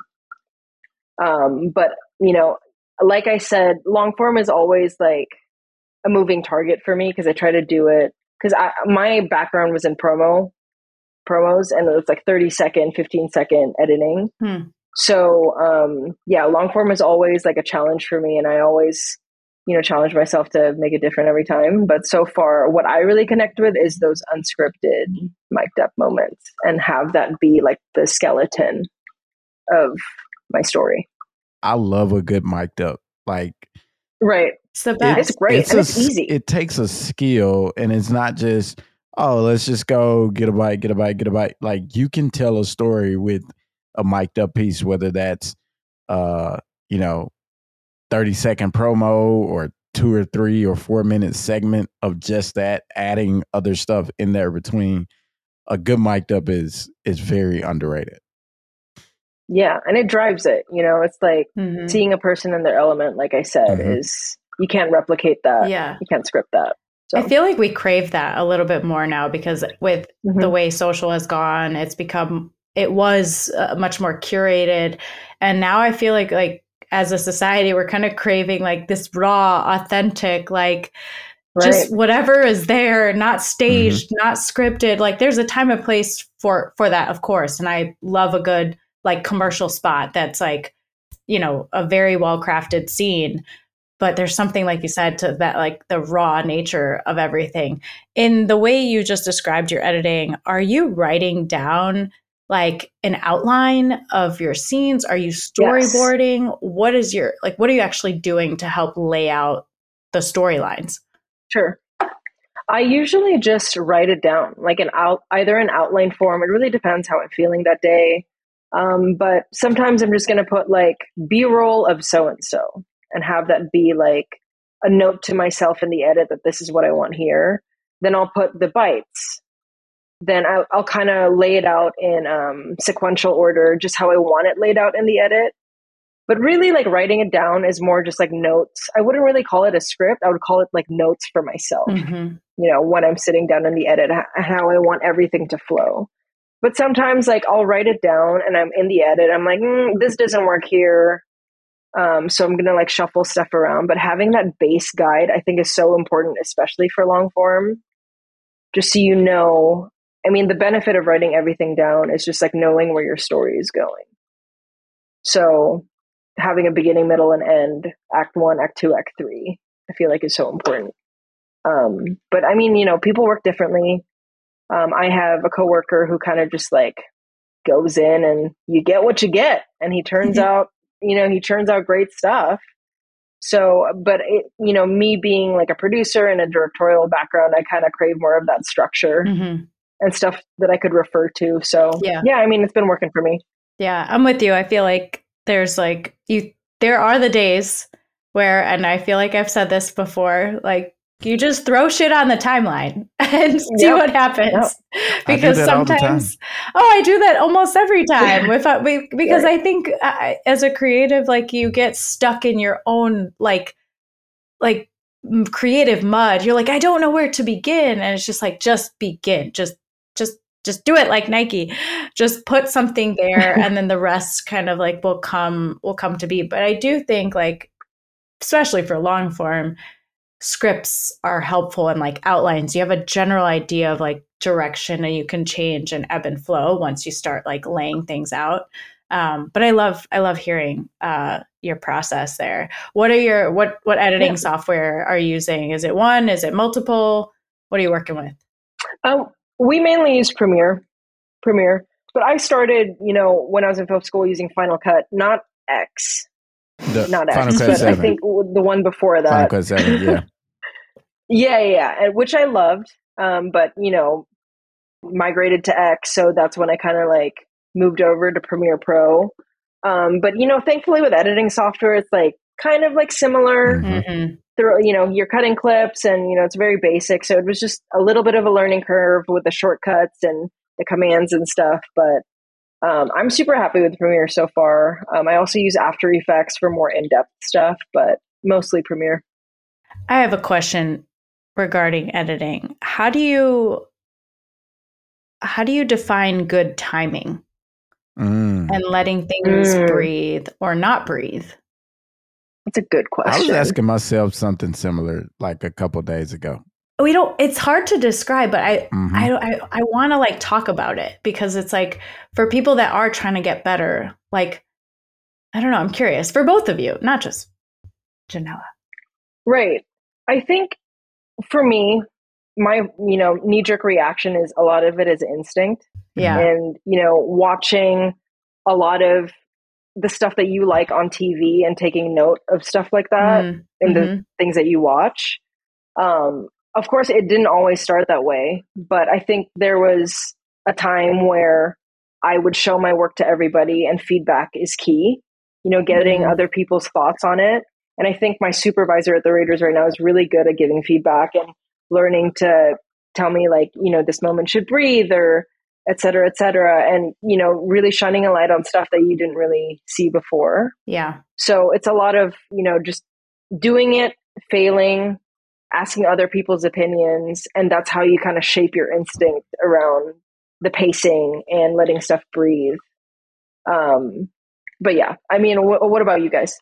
Um, but, you know, like I said, long form is always like a moving target for me because I try to do it because my background was in promo promos and it was like thirty second, fifteen second editing. Hmm. So, um, yeah, long form is always like a challenge for me. And I always, you know, challenge myself to make it different every time. But so far, what I really connect with is those unscripted mic'd up moments and have that be like the skeleton of my story. I love a good mic'd up. Like, right. It's the best. It's great. It's, and a, it's easy. It takes a skill, and it's not just, oh, let's just go get a bite, get a bite, get a bite. Like, you can tell a story with a mic'd up piece, whether that's, uh, you know, thirty second promo or two or three or four minute segment of just that, adding other stuff in there between. A good mic'd up is is very underrated. Yeah, and it drives it. You know, it's like mm-hmm. seeing a person in their element, like I said, mm-hmm. is you can't replicate that. Yeah. You can't script that. So. I feel like we crave that a little bit more now because with mm-hmm. the way social has gone, it's become, it was uh, much more curated. And now I feel like, like as a society, we're kind of craving like this raw, authentic, like right. just whatever is there, not staged, mm-hmm. not scripted. Like there's a time and place for, for that, of course. And I love a good like commercial spot that's like, you know, a very well crafted scene. But there's something, like you said, to that, like the raw nature of everything. In the way you just described your editing, are you writing down like an outline of your scenes? Are you storyboarding? Yes. What is your, like, what are you actually doing to help lay out the storylines? Sure. I usually just write it down, like an out, either in outline form. It really depends how I'm feeling that day. Um, but sometimes I'm just going to put like B-roll of so-and-so. And have that be like a note to myself in the edit that this is what I want here. Then I'll put the bites. Then I'll, I'll kind of lay it out in um, sequential order, just how I want it laid out in the edit. But really, like writing it down is more just like notes. I wouldn't really call it a script. I would call it like notes for myself. Mm-hmm. You know, when I'm sitting down in the edit, how I want everything to flow. But sometimes, like I'll write it down, and I'm in the edit. I'm like, mm, this doesn't work here. Um, so I'm going to like shuffle stuff around, but having that base guide, I think is so important, especially for long form, just so you know, I mean, the benefit of writing everything down is just like knowing where your story is going. So having a beginning, middle, and end, act one, act two, act three, I feel like is so important. Um, but I mean, you know, people work differently. Um, I have a coworker who kind of just like goes in and you get what you get. And he turns out, you know, he churns out great stuff. So, but it, you know, me being like a producer and a directorial background, I kind of crave more of that structure Mm-hmm. and stuff that I could refer to. So Yeah. yeah, I mean, it's been working for me. Yeah, I'm with you. I feel like there's like you there are the days where, and I feel like I've said this before, like you just throw shit on the timeline and see Yep. what happens. I do Because that all the time. sometimes, oh, I do that almost every time. If I, we- because I think uh, as a creative, like you get stuck in your own like like m- creative mud. You're like, I don't know where to begin, and it's just like, just begin, just just just do it like Nike. Just put something there, and then the rest kind of like will come will come to be. But I do think like, especially for long form, scripts are helpful and like outlines. You have a general idea of like direction, and you can change and ebb and flow once you start like laying things out. Um, but I love I love hearing uh, your process there. What are your what what editing Yeah. software are you using? Is it one? Is it multiple? What are you working with? Um, we mainly use Premiere, Premiere. But I started, you know, when I was in film school using Final Cut, not X, The not Final X, Cut but I seven. think the one before that. Final Cut seven, yeah. Yeah, yeah, yeah, and which I loved. Um, but you know, migrated to X, so that's when I kind of like moved over to Premiere Pro. Um, but you know, thankfully with editing software, it's like kind of like similar. Mhm. Mm-hmm. Through, you know, you're cutting clips, and you know, it's very basic. So it was just a little bit of a learning curve with the shortcuts and the commands and stuff. But um, I'm super happy with Premiere so far. Um, I also use After Effects for more in-depth stuff, but mostly Premiere. I have a question regarding editing. How do you how do you define good timing Mm. and letting things Mm. breathe or not breathe? That's a good I was question. asking myself something similar like a couple days ago. We don't it's hard to describe, but I Mhm. I I, I want to like talk about it, because it's like for people that are trying to get better, like I don't know, I'm curious for both of you, not just Janella. Right. I think for me, my, you know, knee jerk reaction is a lot of it is instinct. Yeah. And, you know, watching a lot of the stuff that you like on T V and taking note of stuff like that Mm, and mhm. the things that you watch. Um, of course, it didn't always start that way, but I think there was a time where I would show my work to everybody, and feedback is key, you know, getting Mhm. other people's thoughts on it. And I think my supervisor at the Raiders right now is really good at giving feedback and learning to tell me like, you know, this moment should breathe, or et cetera, et cetera. And, you know, really shining a light on stuff that you didn't really see before. Yeah. So it's a lot of, you know, just doing it, failing, asking other people's opinions. And that's how you kind of shape your instinct around the pacing and letting stuff breathe. Um, but yeah, I mean, wh- what about you guys?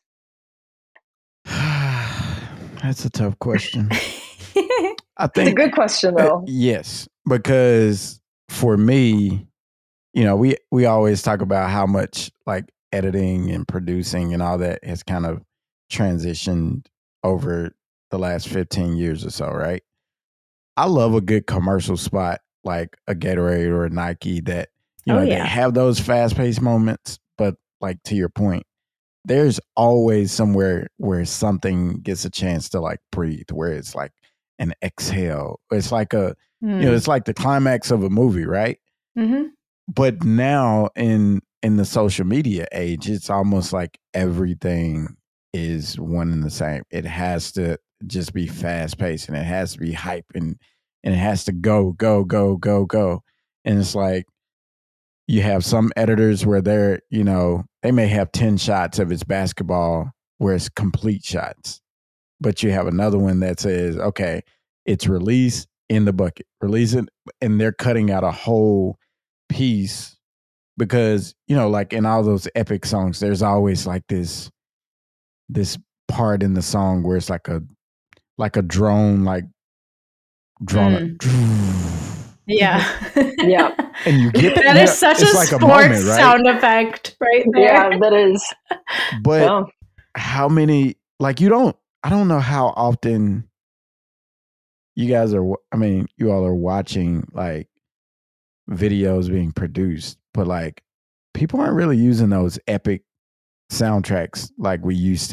That's a tough question. I It's think a good question uh, though. yes, because for me, you know, we we always talk about how much like editing and producing and all that has kind of transitioned over the last fifteen years or so, right? I love a good commercial spot like a Gatorade or a Nike that, you know, Oh, they yeah. have those fast-paced moments, but like to your point, there's always somewhere where something gets a chance to like breathe, where it's like an exhale. It's like a, you know, Mm. it's like the climax of a movie, right? Mhm. But now in in the social media age, it's almost like everything is one and the same. It has to just be fast paced, and it has to be hype, and and it has to go, go, go, go, go. And it's like you have some editors where they're, you know, they may have ten shots of its basketball where it's complete shots. But you have another one that says, okay, it's release in the bucket, release it, and they're cutting out a whole piece because, you know, like in all those epic songs, there's always like this this part in the song where it's like a like a drone, like drone, Yeah. Yeah. and you get That you is know, such a it's like sports a moment, right? sound effect right there. Yeah, that is. But Yeah. how many? Like you don't. I don't know how often you guys are. I mean, you all are watching like videos being produced, but like people aren't really using those epic soundtracks like we used to.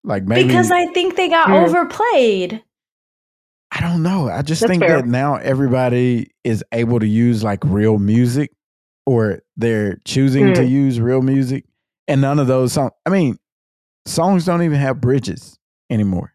Like maybe because I think they got Mm. overplayed. I don't know. I just That's think fair. that now everybody is able to use like real music, or they're choosing to Mm. use real music, and none of those songs. I mean, songs don't even have bridges anymore.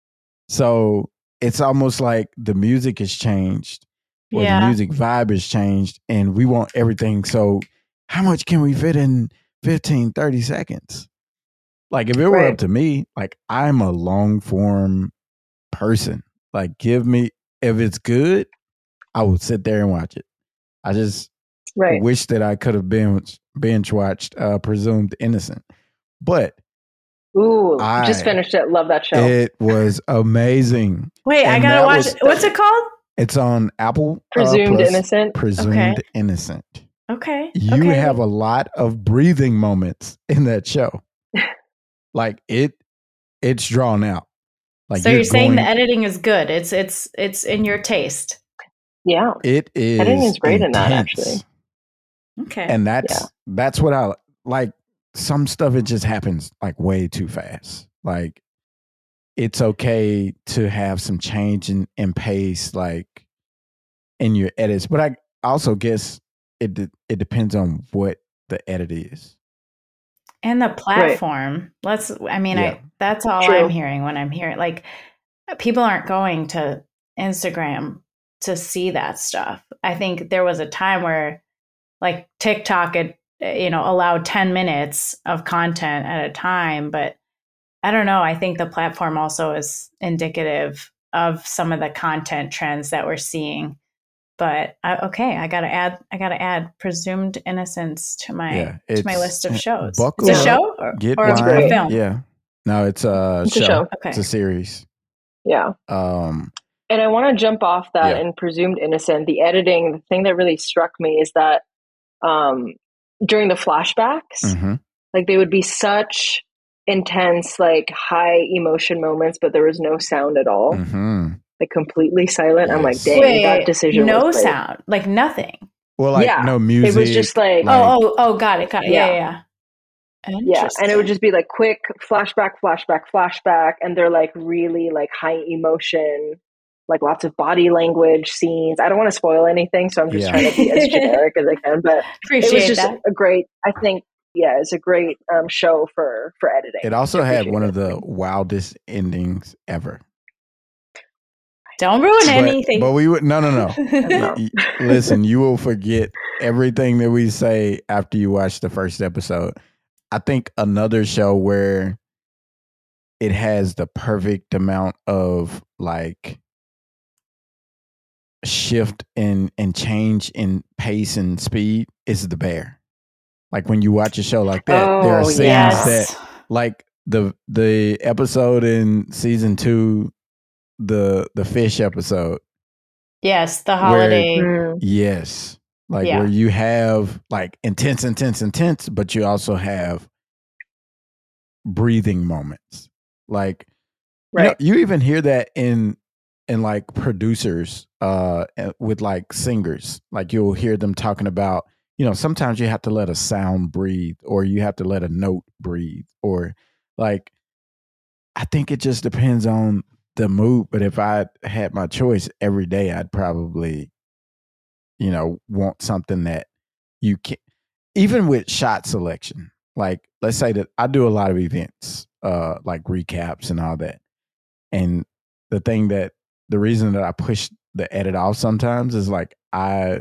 So it's almost like the music has changed, or Yeah. the music vibe has changed, and we want everything. So how much can we fit in fifteen, thirty seconds? Like if it were Right. up to me, like I'm a long form person. Like give me, if it's good, I would sit there and watch it. I just Right. wish that I could have binge binge watched uh, Presumed Innocent, but Ooh, I just finished it. Love that show. it was amazing. Wait, I And gotta that watch. was- What's it called? It's on Apple. uh, Presumed Plus, Innocent. Presumed Okay. Innocent. Okay. You okay. have a lot of breathing moments in that show. Like it, it's drawn out. Like so you're, saying going, the editing is good. It's it's it's in your taste. Yeah. it is Editing is great in that, intense. actually. Okay. And that's Yeah. that's what I like. Some stuff, it just happens like way too fast. Like it's okay to have some change in, in pace, like in your edits. But I also guess it de- it depends on what the edit is. and the platform. Let's. I mean, Yeah. I that's all True. I'm hearing when I'm hearing like people aren't going to Instagram to see that stuff. I think there was a time where like TikTok had, you know, allowed ten minutes of content at a time, but I don't know. I think the platform also is indicative of some of the content trends that we're seeing. But I, okay, I gotta add. I gotta add Presumed Innocence to my Yeah, to it's my list of shows. buckle It's a up, show or, get or a wine. film. Yeah, no, it's a It's a show. show. Okay. It's a series. Yeah. Um, And I want to jump off that Yeah. in Presumed Innocent. The editing, the thing that really struck me is that um, during the flashbacks, mhm. like they would be such intense, like high emotion moments, but there was no sound at all, Mhm. like completely silent. I'm like, Yes. dang, Wait, that decision no was great. sound, like nothing. Well, like Yeah, no It music. was just like, like- oh, oh, oh, got it, got it. Yeah, Yeah. yeah, yeah. yeah, and it would Interesting. just be like quick flashback, flashback, flashback, and they're like really like high emotion, like lots of body language scenes. I don't want to spoil anything, so I'm just Yeah. trying to be as generic as I can. But it was Appreciate just that. a great, I think, yeah, it's a great um, show for for editing. It also to had appreciate one it. of the wildest endings ever. Don't ruin But, anything. but we would no no no. No. Y- y- Listen, you will forget everything that we say after you watch the first episode. I think another show where it has the perfect amount of like shift and and change in pace and speed is The Bear. Like when you watch a show like that, there are Oh, scenes yes. that like the the episode in season two, the the fish episode. Yes, the Where- holiday. Mm, Yes. Like Yeah. where you have like intense, intense, intense, but you also have breathing moments. Like you, know, right. you even hear that in in like producers uh with like singers. Like you'll hear them talking about, you know, sometimes you have to let a sound breathe, or you have to let a note breathe, or like I think it just depends on the mood. But if I had my choice every day, I'd probably, you know, want something that you can, even with shot selection. Like, let's say that I do a lot of events, uh, like recaps and all that. And the thing that, the reason that I push the edit off sometimes is like, I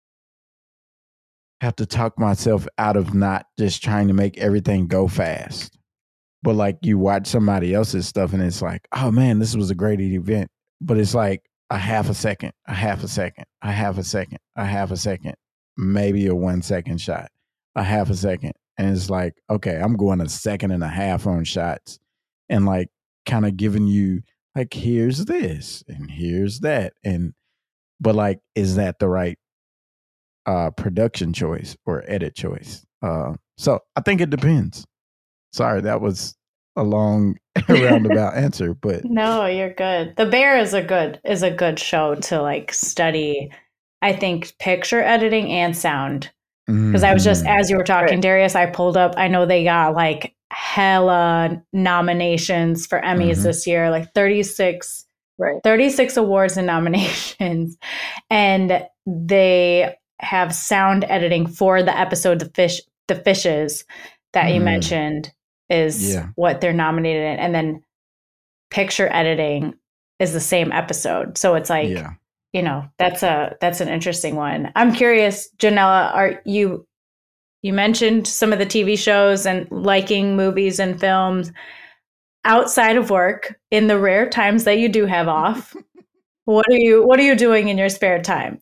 have to talk myself out of not just trying to make everything go fast. But like you watch somebody else's stuff and it's like, oh man, this was a great event. But it's like a half a second, a half a second, a half a second, a half a second, maybe a one second shot, a half a second. And it's like, okay, I'm going a second and a half on shots and like kind of giving you like, here's this and here's that. And, but like, is that the right uh, production choice or edit choice? Uh, so I think it depends. Sorry, that was a long roundabout answer, but No, you're good. The Bear is a good is a good show to like study. I think picture editing and sound. Because I was just Mhm. as you were talking, Right. Darius, I pulled up. I know they got like hella nominations for Emmys Mhm. this year, like thirty-six, Right. thirty-six awards and nominations. And they have sound editing for the episode The Fish, The Fishes that you Mm. mentioned is Yeah. what they're nominated in. And then picture editing is the same episode. So it's like, Yeah. you know, that's a that's an interesting one. I'm curious, Janella, are you you mentioned some of the T V shows and liking movies and films outside of work in the rare times that you do have off. What are you what are you doing in your spare time?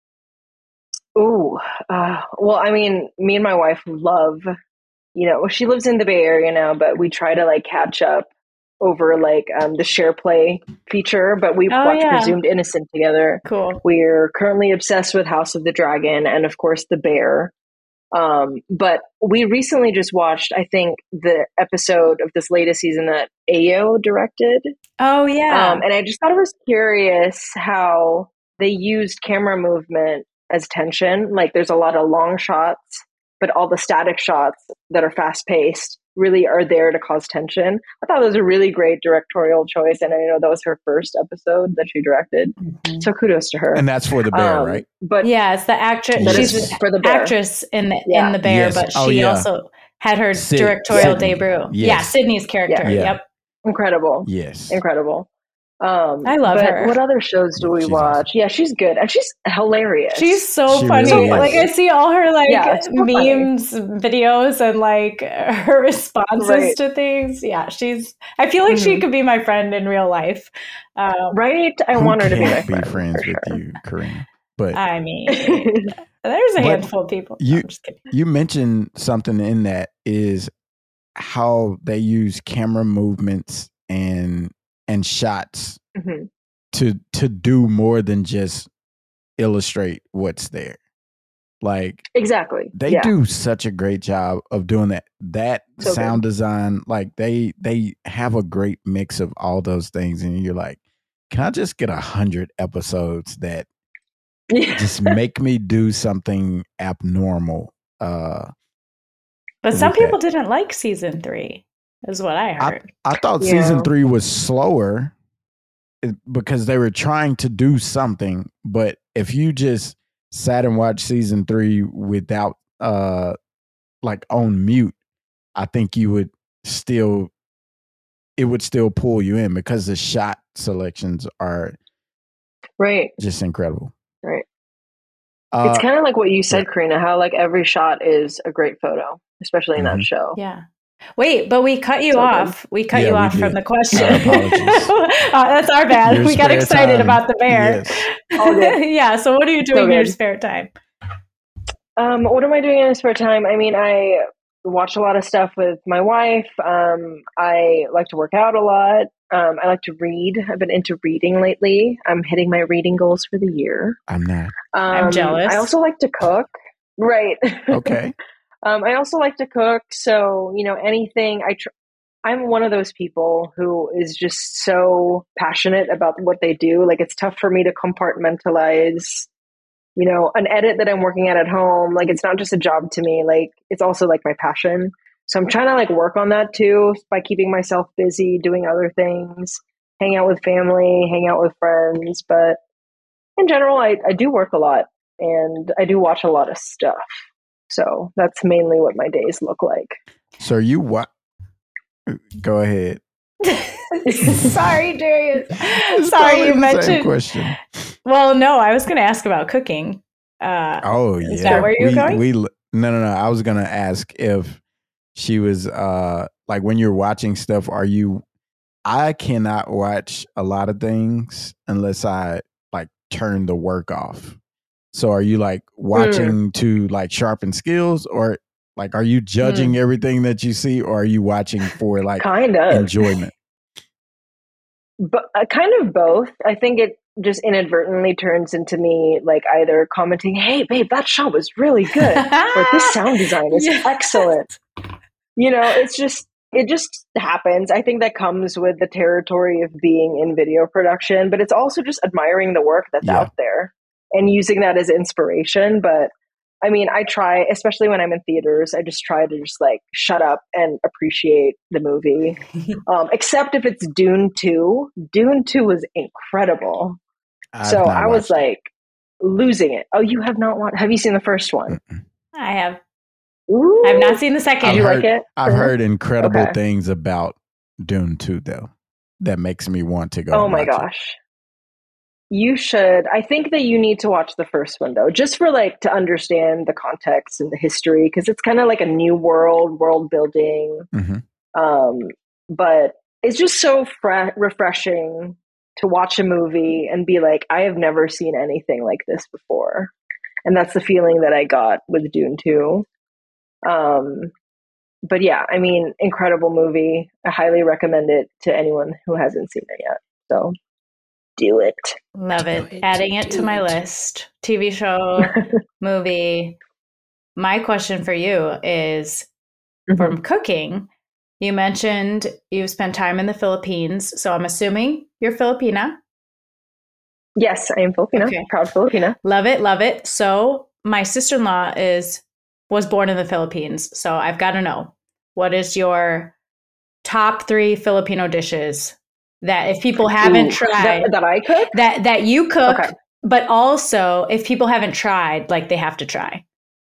Ooh, uh, well, I mean, me and my wife love, you know, she lives in the Bay Area now, but we try to like catch up over like um, the Share Play feature, but we Oh, watch yeah. Presumed Innocent together. Cool. We're currently obsessed with House of the Dragon and, of course, The Bear. Um, but we recently just watched, I think, the episode of this latest season that Ayo directed. Oh, yeah. Um, and I just thought it was curious how they used camera movement as tension. Like there's a lot of long shots, but all the static shots that are fast paced really are there to cause tension. I thought it was a really great directorial choice. And I know that was her first episode that she directed. Mhm. So kudos to her. And that's for the bear, Um, right? But Yeah, it's the actress. That She's is an for the Bear. actress in the Yeah. in the Bear, Yes. but she Oh, yeah. also had her Sid- directorial Sydney. debut. Yes. Yeah, Sydney's character. Yeah. Yep. incredible. Yes. Incredible. Um, I love but her. What other shows do Yeah, we she's watch? awesome. Yeah, she's good. And she's hilarious. She's so She funny. really is. Like I see all her like Yeah, it's so funny. memes, videos, and like her responses Right. to things. Yeah, she's. I feel like she Mhm. could be my friend in real life. Um, right? I Who want her to be my can't friend. be friends for with sure. you, Karina? But I mean, there's a But handful of people. No, you- I'm just kidding. you mentioned something in that is how they use camera movements and and shots Mhm. to to do more than just illustrate what's there. Like Exactly. they yeah. do such a great job of doing that. That So good. sound design, like they they have a great mix of all those things, and you're like, can I just get a hundred episodes that Yeah. just make me do something abnormal? Uh, But some with that. people didn't like season three, is what I heard. I thought Yeah. season three was slower it- because they were trying to do something. But if you just sat and watched season three without, uh, like on mute, I think you would still, it would still pull you in because the shot selections are Right. just incredible. Right. Uh, It's kind of like what you said, yeah. Karina, how like every shot is a great photo, especially in that Mhm. show. Yeah. Wait, but we cut you So good. off. We cut Yeah, you we off from did. the question. Our apologies. Uh, that's our bad. Your we got spare excited time. about the bear. Yes. All good. Yeah. So what are you So doing in your good. spare time? Um, what am I doing in my spare time? I mean, I watch a lot of stuff with my wife. Um, I like to work out a lot. Um, I like to read. I've been into reading lately. I'm hitting my reading goals for the year. I'm not. Um, I'm jealous. I also like to cook. Right. Okay. um, I also like to cook. So, you know, anything I tr- I'm one of those people who is just so passionate about what they do. Like it's tough for me to compartmentalize, you know, an edit that I'm working at at home. Like it's not just a job to me. Like it's also like my passion. So I'm trying to like work on that too by keeping myself busy, doing other things, hang out with family, hang out with friends. But in general, I, I do work a lot and I do watch a lot of stuff. So that's mainly what my days look like. So you what? Go ahead. Sorry, Darius. It's Sorry, probably you the same mentioned. question. Well, no, I was going to ask about cooking. Uh, Oh Is yeah. that where you were we, going? We no no no. I was gonna ask if she was uh like when you're watching stuff. Are you? I cannot watch a lot of things unless I like turn the work off. So are you like watching to like sharpen skills, or like are you judging everything that you see, or are you watching for like Kind of. enjoyment? But uh, kind of both. I think it just inadvertently turns into me like either commenting, "Hey, babe, that shot was really good," or "This sound design is Yes. excellent." You know, it's just it just happens. I think that comes with the territory of being in video production, but it's also just admiring the work that's Yeah. out there and using that as inspiration. But I mean, I try, especially when I'm in theaters, I just try to just like shut up and appreciate the movie. um, except if it's Dune two. Dune two was incredible. I've so not I was watched it. like losing it. Oh, you have not watched? Have you seen the first one? Mm-mm. I have. Ooh. I've not seen the second. Did I've you heard, like it? I've heard incredible Okay. things about Dune two, though. That makes me want to go. Oh and my watch it. gosh. You should. I think that you need to watch the first one though, just for like to understand the context and the history, because it's kind of like a new world, world building. Mm-hmm. Um, but it's just so fre- refreshing to watch a movie and be like, I have never seen anything like this before. And that's the feeling that I got with Dune two. Um, but yeah, I mean, incredible movie. I highly recommend it to anyone who hasn't seen it yet. So do it. Love it. Do it. Adding it Do to my it. list. T V show, movie. My question for you is Mhm. from cooking. You mentioned you've spent time in the Philippines, so I'm assuming you're Filipina. Yes, I am Filipina. Okay. Proud Filipina. Love it, love it. So my sister-in-law is was born in the Philippines, so I've got to know, what is your top three Filipino dishes that if people haven't Ooh, tried that, that I cook? that that you cook, Okay. but also if people haven't tried, like they have to try.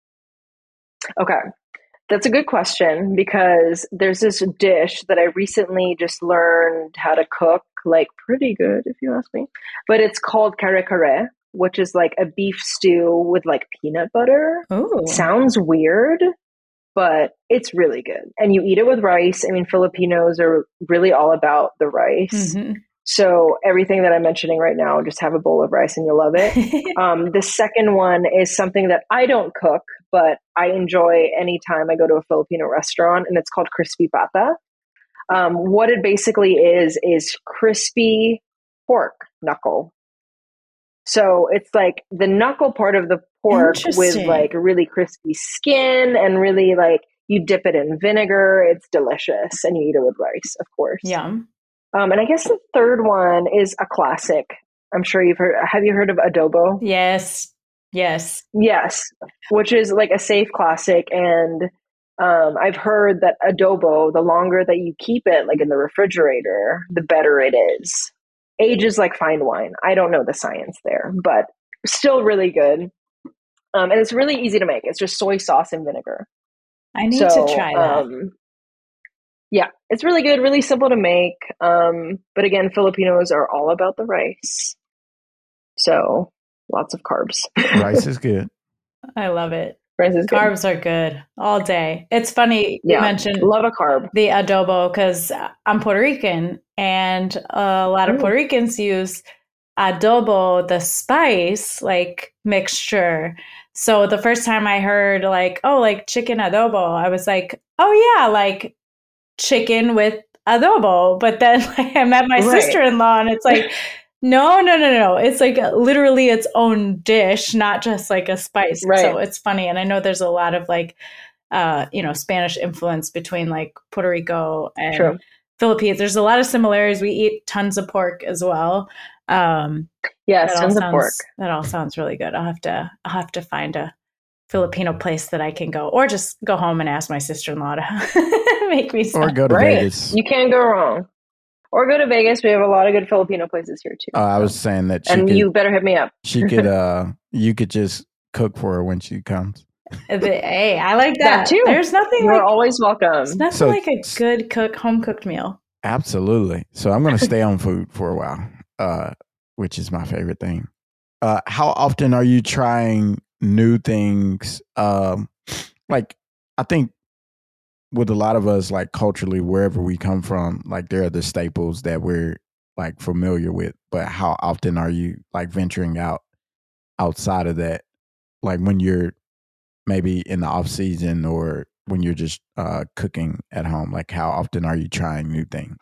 Okay. That's a good question because there's this dish that I recently just learned how to cook, like pretty good if you ask me. But it's called kare kare, which is like a beef stew with like peanut butter. Ooh. Sounds weird, but it's really good. And you eat it with rice. I mean, Filipinos are really all about the rice. Mhm. So everything that I'm mentioning right now, just have a bowl of rice and you'll love it. um, the second one is something that I don't cook, but I enjoy anytime I go to a Filipino restaurant, and it's called crispy pata. Um, what it basically is, is crispy pork knuckle. So it's like the knuckle part of the pork with Interesting. like really crispy skin and really like you dip it in vinegar. It's delicious. And you eat it with rice, of course. Yum. Um, and I guess the third one is a classic. I'm sure you've heard. Have you heard of adobo? Yes. Yes. Yes, which is like a safe classic. And um, I've heard that adobo, the longer that you keep it like in the refrigerator, the better it is. Age is like fine wine. I don't know the science there, but still really good. Um, and it's really easy to make. It's just soy sauce and vinegar. I need so, to try that. Um, yeah, it's really good, really simple to make. Um, but again, Filipinos are all about the rice. So lots of carbs. Rice is good. I love it. Rice is good. Carbs are good all day. It's funny you Yeah, mentioned love a carb. the adobo because I'm Puerto Rican, and a lot of Mm. Puerto Ricans use adobo, the spice like mixture. So the first time I heard like, oh, like chicken adobo, I was like, oh yeah, like chicken with adobo. But then like, I met my Right. sister-in-law, and it's like, no, no, no, no. It's like literally its own dish, not just like a spice. Right. So it's funny. And I know there's a lot of like, uh, you know, Spanish influence between like Puerto Rico and True. Philippines. There's a lot of similarities. We eat tons of pork as well. Um, Yes, that all tons of sounds, pork. that all sounds really good. I'll have to, I'll have to find a Filipino place that I can go, or just go home and ask my sister-in-law to make me some. Or go to Right. Vegas. You can't go wrong. Or go to Vegas. We have a lot of good Filipino places here too. Uh, I so. was saying that she and could, you better hit me up. she could, uh, you could just cook for her when she comes. Hey, I like That that. too. There's nothing You're like always welcome. It's nothing So- like a good cook, home cooked meal. Absolutely. So I'm going to stay on food for a while, uh, which is my favorite thing. Uh, how often are you trying new things? Um, like, I think with a lot of us, like culturally, wherever we come from, like there are the staples that we're like familiar with. But how often are you like venturing out outside of that? Like when you're maybe in the off season or when you're just uh, cooking at home, like how often are you trying new things?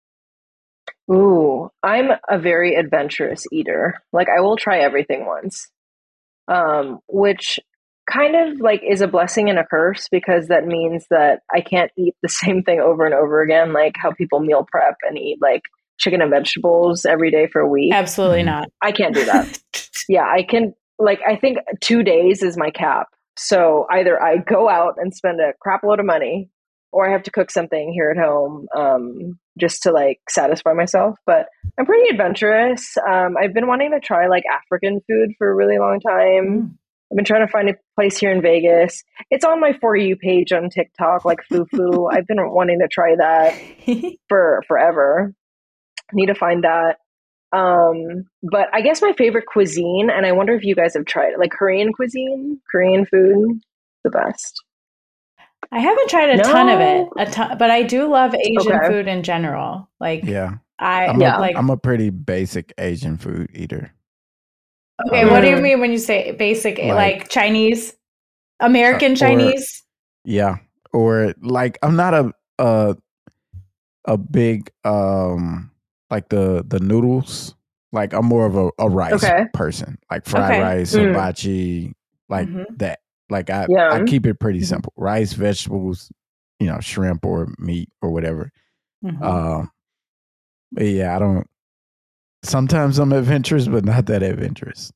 Ooh, I'm a very adventurous eater. Like I will try everything once. Um, which kind of like is a blessing and a curse because that means that I can't eat the same thing over and over again, like how people meal prep and eat like chicken and vegetables every day for a week. Absolutely Mhm. not. I can't do that. Yeah, I can like I think two days is my cap. So either I go out and spend a crap load of money, or I have to cook something here at home um, just to like satisfy myself. But I'm pretty adventurous. Um, I've been wanting to try like African food for a really long time. Mm. I've been trying to find a place here in Vegas. It's on my For You page on TikTok, like fufu. I've been wanting to try that for forever. Need to find that. Um, but I guess my favorite cuisine, and I wonder if you guys have tried it, like Korean cuisine, Korean food, the best. I haven't tried a No. ton of it, a ton, but I do love Asian Okay. food in general. Like, Yeah. I I'm, Yeah. a, like. I'm a pretty basic Asian food eater. Okay, uh, what do you mean when you say basic? Like, Like- Chinese, American Uh, or- Chinese? Yeah. Or like I'm not a a, a big um like the the noodles. Like I'm more of a, a rice Okay. person. Like fried Okay. rice, Mm. hibachi, like Mhm. that. Like I, Yeah. I keep it pretty Mhm. simple. Rice, vegetables, you know, shrimp or meat or whatever. Mhm. Um but yeah, I don't sometimes I'm adventurous, but not that adventurous.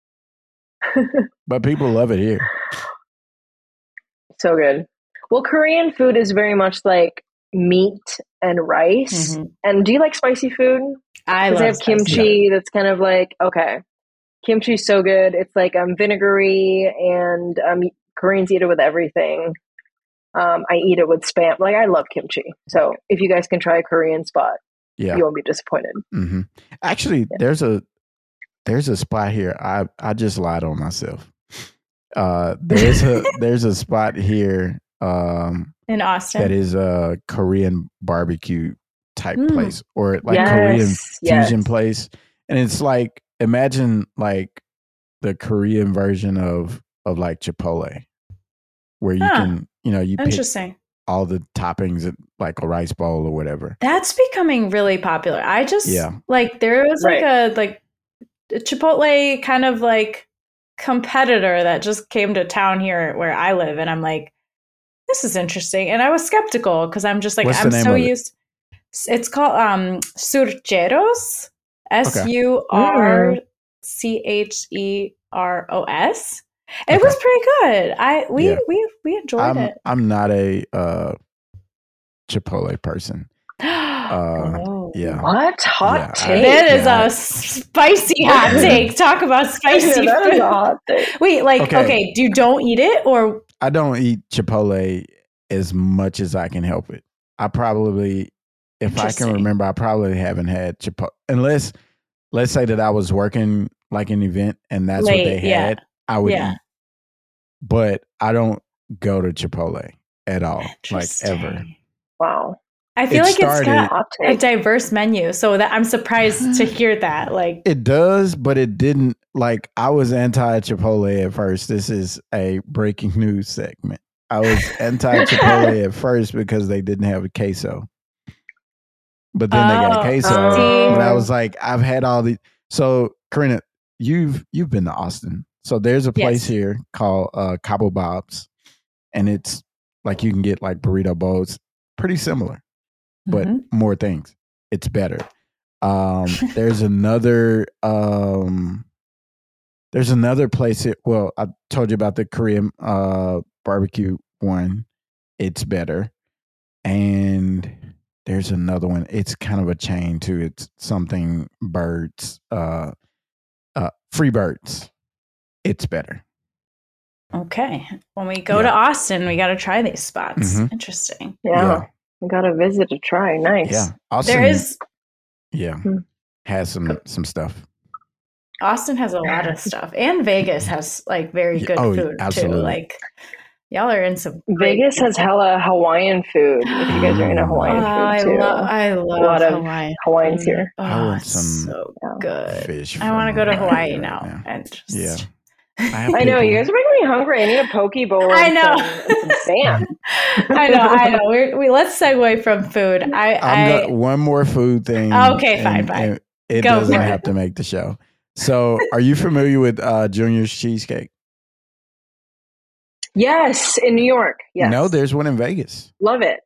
But people love it here. So good. Well, Korean food is very much like meat and rice. Mhm. And do you like spicy food? I Because love they have spicy. kimchi that's kind of like, okay, kimchi's so good. It's like um, vinegary, and um, Koreans eat it with everything. Um, I eat it with spam. Like, I love kimchi. So if you guys can try a Korean spot, Yeah. you won't be disappointed. hmm Actually, Yeah. there's a there's a spot here. I I just lied on myself. Uh, there's a there's a spot here um, In Austin. that is a Korean barbecue type Mm. place, or like Yes, Korean yes. fusion place, and it's like imagine like the Korean version of of like Chipotle, where you Huh. can you know you pick Interesting. all the toppings at like a rice bowl or whatever. That's becoming really popular. I just Yeah. like there was like a like a Chipotle kind of like competitor that just came to town here where I live, and I'm like, this is interesting. And I was skeptical because I'm just like What's the I'm name so of it? used. It's called um Surcheros, S Okay. U R C H E R O S. It Okay. was pretty good. I we Yeah. we we enjoyed I'm it. I'm not a uh, Chipotle person. Uh, Oh. yeah. What? Hot Yeah, I- take. That is Yeah. a spicy hot take. Talk about spicy that is food. a hot take. Wait, like, okay. Okay. do you don't eat it or I don't eat Chipotle as much as I can help it. I probably, if I can Interesting. remember, I probably haven't had Chipotle unless, let's say that I was working like an event and that's Late, what they yeah. had. I would Yeah. eat, but I don't go to Chipotle at all, like ever. Interesting. Wow. I feel It like started- it's got Hot a take. diverse menu, so that I'm surprised to hear that. Like, It does, but it didn't. Like I was anti Chipotle at first. This is a breaking news segment. I was anti Chipotle at first because they didn't have a queso, but then they got Oh, queso. see. But I was like, I've had all these. So, Karina, you've you've been to Austin. So there's a place Yes. here called uh, Cabo Bob's, and it's like you can get like burrito bowls, pretty similar, but Mhm. more things. It's better. Um, there's another. Um, there's another place. Here, well, I told you about the Korean uh, barbecue one. It's better, and there's another one. It's kind of a chain too. It's something birds. Uh, uh, free birds. It's better. Okay. When we go to Yeah. Austin, we got to try these spots. Mhm. Interesting. Yeah. Yeah. We got to visit to try. Nice. Yeah, Austin. There is Yeah, Hmm. has some some stuff. Austin has a lot of stuff, and Vegas has like very Yeah, good oh, food absolutely. too. Like, y'all are in some great Vegas has food. hella Hawaiian food. If you guys are into Mm. Hawaiian Oh, I food too. love, I love lot of Hawaii. Hawaiians here. Oh, I want it's some so Yeah. good. Fish. I want to from go to Hawaii right now, now. and just Yeah. I have I know, you people- guys are making me hungry. I need a poke bowl. I and know. Some, and some spam. I know, I know. We're, we let's segue from food. I, I'm I got one more food thing. Okay, fine, fine. and it Go doesn't for it. have to make the show. So, are you familiar with uh, Junior's Cheesecake? Yes, in New York. Yes. No, there's one in Vegas. Love it.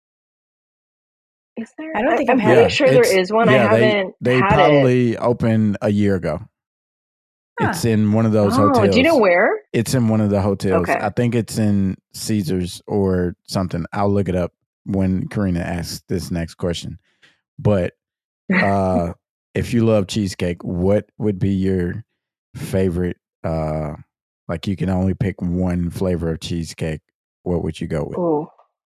Is there? I don't think I'm I've had pretty it. sure there it's- is one. yeah, I haven't they, they had it. probably opened a year ago. Huh. It's in one of those Oh, hotels. do you know where? It's in one of the hotels. Okay. I think it's in Caesars or something. I'll look it up when Karina asks this next question. But uh, if you love cheesecake, what would be your favorite? Uh, like you can only pick one flavor of cheesecake. What would you go with? Oh.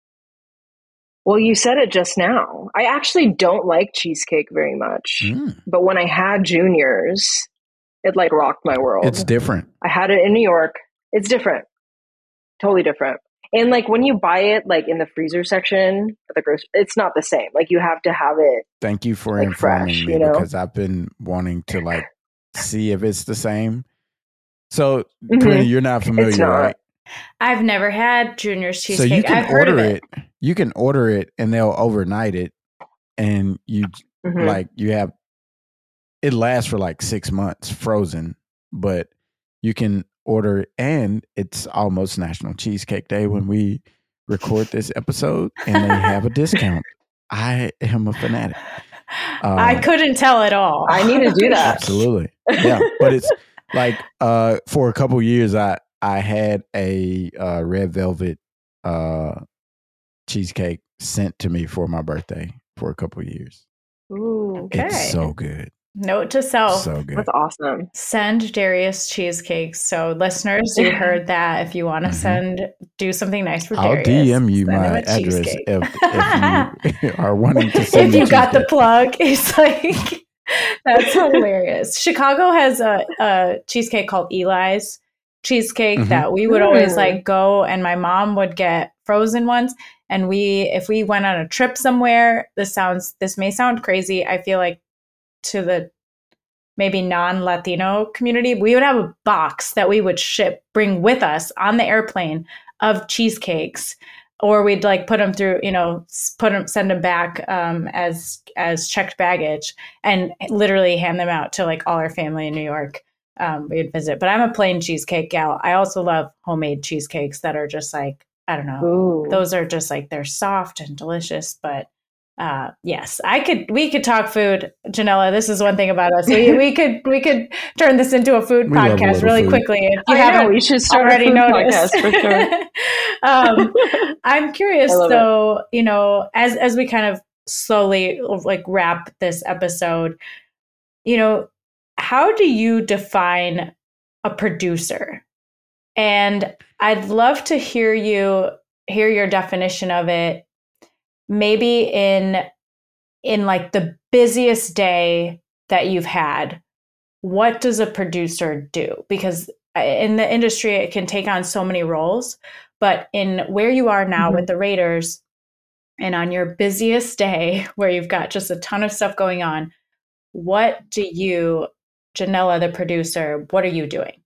Well, you said it just now. I actually don't like cheesecake very much. Mm. But when I had juniors, it like rocked my world. It's different. I had it in New York. It's different. Totally different. And like when you buy it like in the freezer section at the grocery, it's not the same. Like you have to have it. Thank you for like informing fresh, me you know? because I've been wanting to like see if it's the same. So, Mhm. Karina, you're not familiar, not. right? I've never had Junior's So cheesecake. you can I've heard order of it. it. You can order it, and they'll overnight it, and you Mhm. like you have. It lasts for like six months, frozen, but you can order it, and it's almost National Cheesecake Day when we record this episode, and they have a discount. I am a fanatic. I Um, couldn't tell at all. I need to do that. Absolutely. Yeah. But it's like uh for a couple years I I had a uh red velvet uh cheesecake sent to me for my birthday for a couple years. Ooh, Okay. It's so good. Note to self. So good. that's awesome. Send Darius cheesecakes. So listeners, you heard that. If you want to Mhm. send, do something nice for I'll Darius. D M you send him my a address cheesecake. if, if you are wanting to send If me you got the cheesecake. plug, it's like that's hilarious. Chicago has a, a cheesecake called Eli's cheesecake Mhm. that we would always Mm. like go, and my mom would get frozen ones. And we, if we went on a trip somewhere, this sounds, this may sound crazy. I feel like to the maybe non-Latino community, we would have a box that we would ship, bring with us on the airplane of cheesecakes, or we'd like put them through, you know, put them, send them back um, as as checked baggage, and literally hand them out to like all our family in New York. Um, we'd visit, but I'm a plain cheesecake gal. I also love homemade cheesecakes that are just like, I don't know, Ooh. those are just like, they're soft and delicious, but uh yes, I could we could talk food, Janella. This is one thing about us. We we could we could turn this into a food We love a podcast little really food. quickly if you I know, haven't we should start already a food noticed. podcast for sure. um I'm curious I love though, you know, as as we kind of slowly like wrap this episode, you know, how do you define a producer? And I'd love to hear you hear your definition of it. Maybe in in like the busiest day that you've had, what does a producer do? Because in the industry, it can take on so many roles. But in where you are now Mhm. with the Raiders, and on your busiest day where you've got just a ton of stuff going on, what do you, Janella, the producer, what are you doing?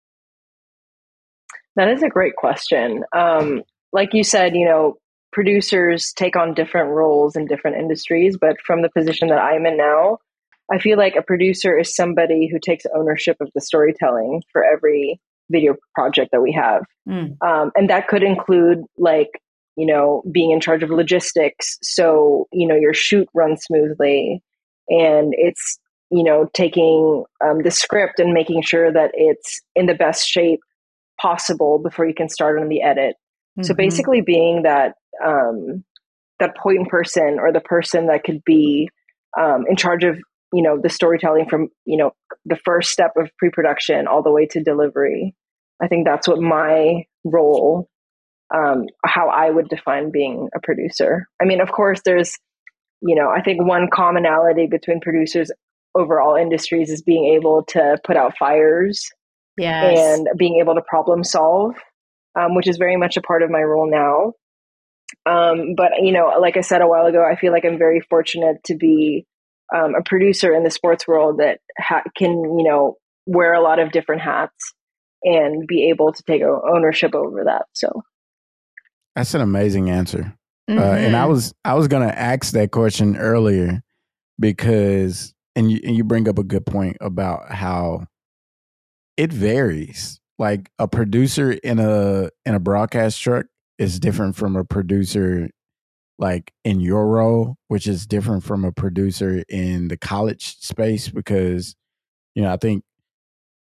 That is a great question. Um, like you said, you know, producers take on different roles in different industries, but from the position that I'm in now, I feel like a producer is somebody who takes ownership of the storytelling for every video project that we have. Mm. Um, and that could include like, you know, being in charge of logistics. So, you know, your shoot runs smoothly, and it's, you know, taking um, the script and making sure that it's in the best shape possible before you can start on the edit. Mm-hmm. So basically being that, um, that point person, or the person that could be um, in charge of, you know, the storytelling from, you know, the first step of pre-production all the way to delivery. I think that's what my role, um, how I would define being a producer. I mean, of course, there's, you know, I think one commonality between producers over all industries is being able to put out fires. Yes. And being able to problem solve, um, which is very much a part of my role now. Um, but, you know, like I said a while ago, I feel like I'm very fortunate to be um, a producer in the sports world that ha- can, you know, wear a lot of different hats and be able to take ownership over that. So that's an amazing answer. Mm-hmm. Uh, and I was I was going to ask that question earlier because, and you, and you bring up a good point about how it varies. Like a producer in a in a broadcast truck is different from a producer like in your role, which is different from a producer in the college space, because, you know, I think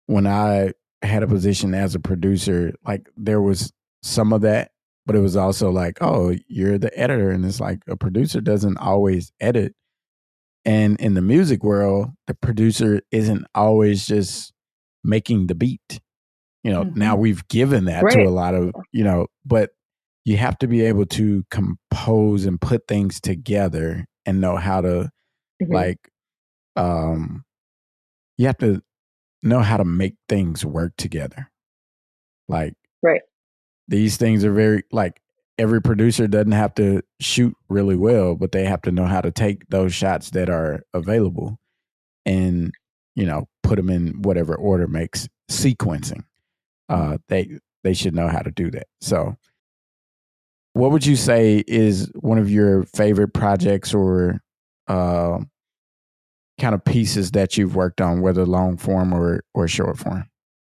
when I had a position as a producer, like there was some of that, but it was also like, oh, you're the editor. And it's like a producer doesn't always edit. And in the music world, the producer isn't always just making the beat. You know, mm-hmm. now we've given that right. to a lot of, you know, but you have to be able to compose and put things together and know how to mm-hmm. like, um, you have to know how to make things work together. Like, right. These things are very, like, every producer doesn't have to shoot really well, but they have to know how to take those shots that are available and, you know, put them in whatever order makes sequencing. Uh, they they should know how to do that. So what would you say is one of your favorite projects or uh, kind of pieces that you've worked on, whether long form or, or short form?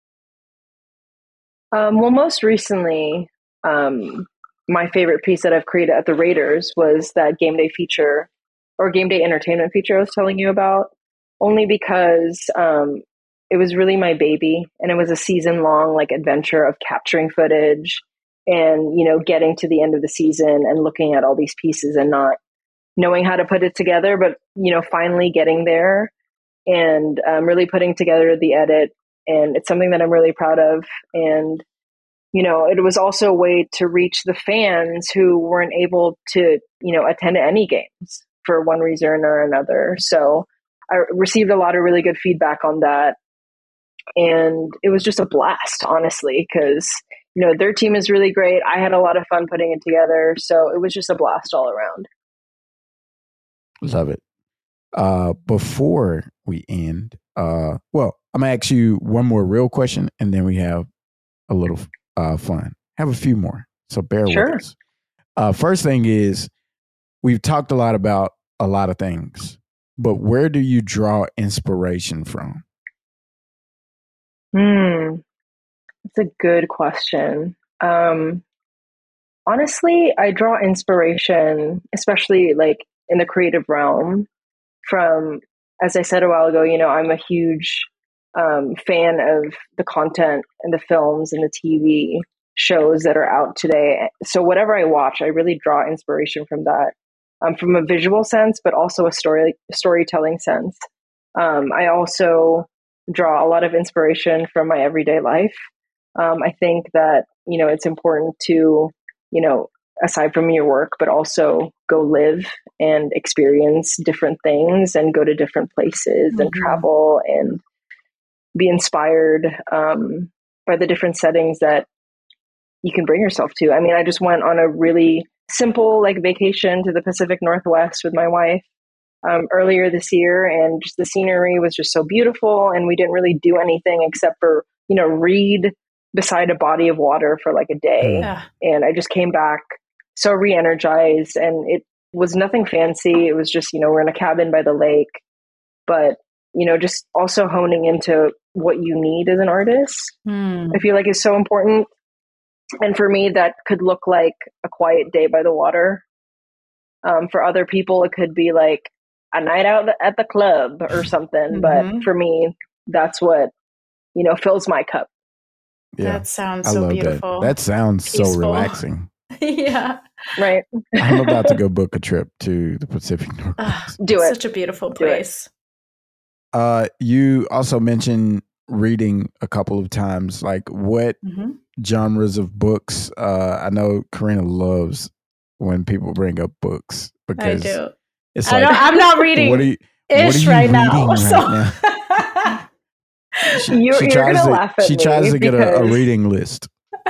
Um, well, most recently, um, my favorite piece that I've created at the Raiders was that game day feature or game day entertainment feature I was telling you about, only because um, it was really my baby, and it was a season long like adventure of capturing footage and, you know, getting to the end of the season and looking at all these pieces and not knowing how to put it together, but, you know, finally getting there and um, really putting together the edit. And it's something that I'm really proud of. And, you know, it was also a way to reach the fans who weren't able to, you know, attend any games for one reason or another. So I received a lot of really good feedback on that. And it was just a blast, honestly, because, you know, their team is really great. I had a lot of fun putting it together. So it was just a blast all around. Love it. Uh, before we end, uh, well, I'm going to ask you one more real question, and then we have a little uh, fun. Have a few more, so bear sure. with us. Uh, first thing is, we've talked a lot about a lot of things, but where do you draw inspiration from? Hmm, that's a good question. Um, honestly, I draw inspiration, especially like in the creative realm, from, as I said a while ago, you know, I'm a huge um, fan of the content and the films and the T V shows that are out today. So whatever I watch, I really draw inspiration from that, um, from a visual sense, but also a story storytelling sense. Um, I also draw a lot of inspiration from my everyday life. Um, I think that, you know, it's important to, you know, aside from your work, but also go live and experience different things and go to different places mm-hmm. and travel and be inspired um, by the different settings that you can bring yourself to. I mean, I just went on a really simple like vacation to the Pacific Northwest with my wife um, earlier this year, and just the scenery was just so beautiful. And we didn't really do anything except for, you know, read beside a body of water for like a day. Yeah. And I just came back so re-energized, and it was nothing fancy. It was just, you know, we're in a cabin by the lake, but, you know, just also honing into what you need as an artist. Mm. I feel like is so important. And for me, that could look like a quiet day by the water. Um, for other people, it could be like a night out at the club or something. Mm-hmm. But for me, that's what, you know, fills my cup. Yeah, that sounds so beautiful. That, that sounds Peaceful. so relaxing. Yeah. Right. I'm about to go book a trip to the Pacific Northwest. Uh, Do it. Such a beautiful place. Uh, you also mentioned reading a couple of times. Like, what mm-hmm. genres of books? Uh, I know Karina loves when people bring up books because I do. It's I like, I'm not reading what are you, Ish what are you right now. Right so. now? she, you're she you're gonna to, laugh at she me. She tries to because... get a, a reading list.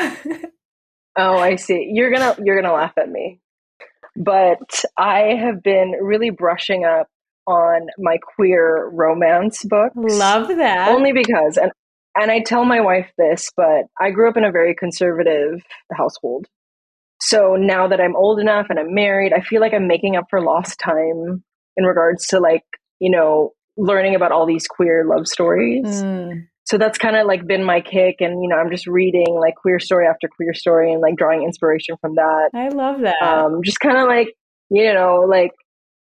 Oh, I see. You're gonna you're gonna laugh at me. But I have been really brushing up on my queer romance books. Love that. Only because, and and I tell my wife this, but I grew up in a very conservative household. So now that I'm old enough and I'm married, I feel like I'm making up for lost time in regards to, like, you know, learning about all these queer love stories. Mm. So that's kind of like been my kick. And, you know, I'm just reading like queer story after queer story and like drawing inspiration from that. I love that. Um, just kind of like, you know, like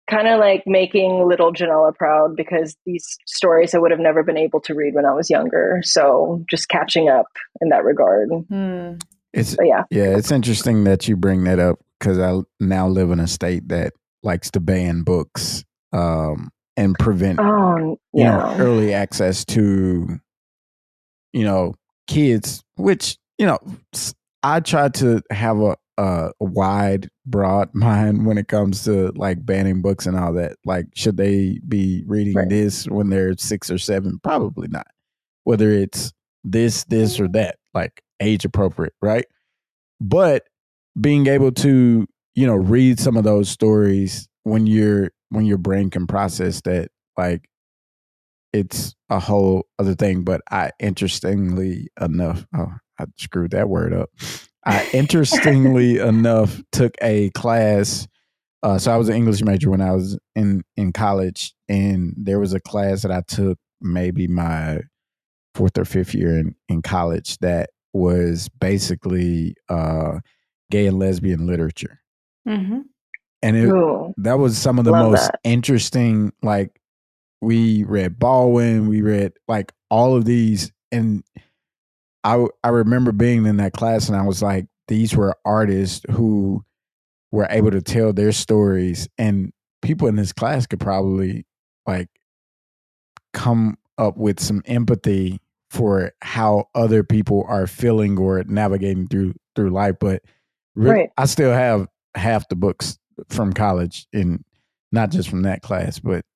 kind of like making little Janella proud, because these stories I would have never been able to read when I was younger. So just catching up in that regard. Hmm. It's But yeah. yeah, it's interesting that you bring that up because I now live in a state that likes to ban books um, and prevent Oh, you yeah. know early access to you know kids. Which you know s- I try to have a, a wide, broad mind when it comes to like banning books and all that. Like, should they be reading Right. this when they're six or seven? Probably not. Whether it's this, this, or that, like age appropriate, right? But being able to, you know, read some of those stories when you're when your brain can process that, like it's a whole other thing. But I interestingly enough, oh, I screwed that word up. I interestingly enough took a class. Uh, so I was an English major when I was in in college, and there was a class that I took maybe my fourth or fifth year in, in college that was basically uh, gay and lesbian literature. Mm-hmm. And it, Ooh, that was some of the love most that. interesting, like we read Baldwin, we read like all of these. And I, I remember being in that class and I was like, these were artists who were able to tell their stories, and people in this class could probably like come up with some empathy for how other people are feeling or navigating through through life. But really, Right. I still have half the books from college, and not just from that class, but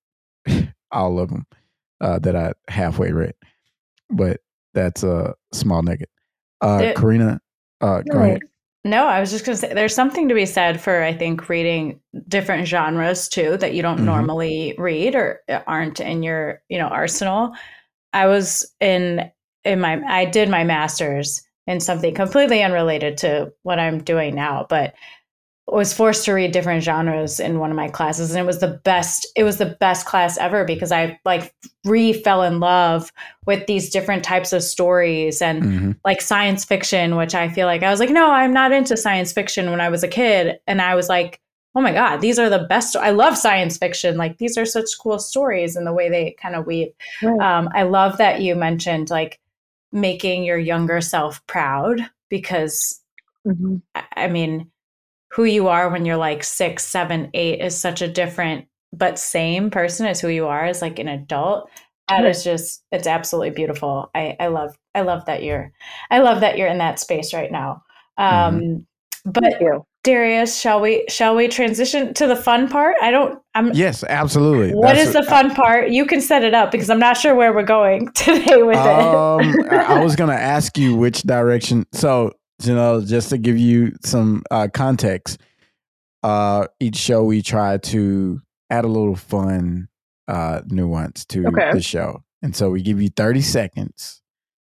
all of them uh, that I halfway read. But that's a small nugget. Uh, It- Karina, uh, go ahead. No, I was just going to say there's something to be said for, I think, reading different genres too that you don't Mhm. normally read or aren't in your, you know, arsenal. I was in in my I did my master's in something completely unrelated to what I'm doing now, but was forced to read different genres in one of my classes, and it was the best it was the best class ever because I like re fell in love with these different types of stories and Mhm. like science fiction, which I feel like I was like, no, I'm not into science fiction when I was a kid, and I was like, oh my god, these are the best. I love science fiction. Like these are such cool stories and the way they kind of weave. Right. Um, I love that you mentioned like making your younger self proud because Mm-hmm. I, I mean who you are when you're like six, seven, eight is such a different but same person as who you are as like an adult. That Right. is just it's absolutely beautiful. I, I love I love that you're I love that you're in that space right now. Um Mhm. but Thank you. Darius, shall we shall we transition to the fun part? I don't I'm Yes, absolutely. what That's is the fun part? You can set it up because I'm not sure where we're going today with Um, it. I I was gonna ask you which direction. So, you know, just to give you some uh, context, uh, each show we try to add a little fun uh, nuance to Okay. the show, and so we give you thirty seconds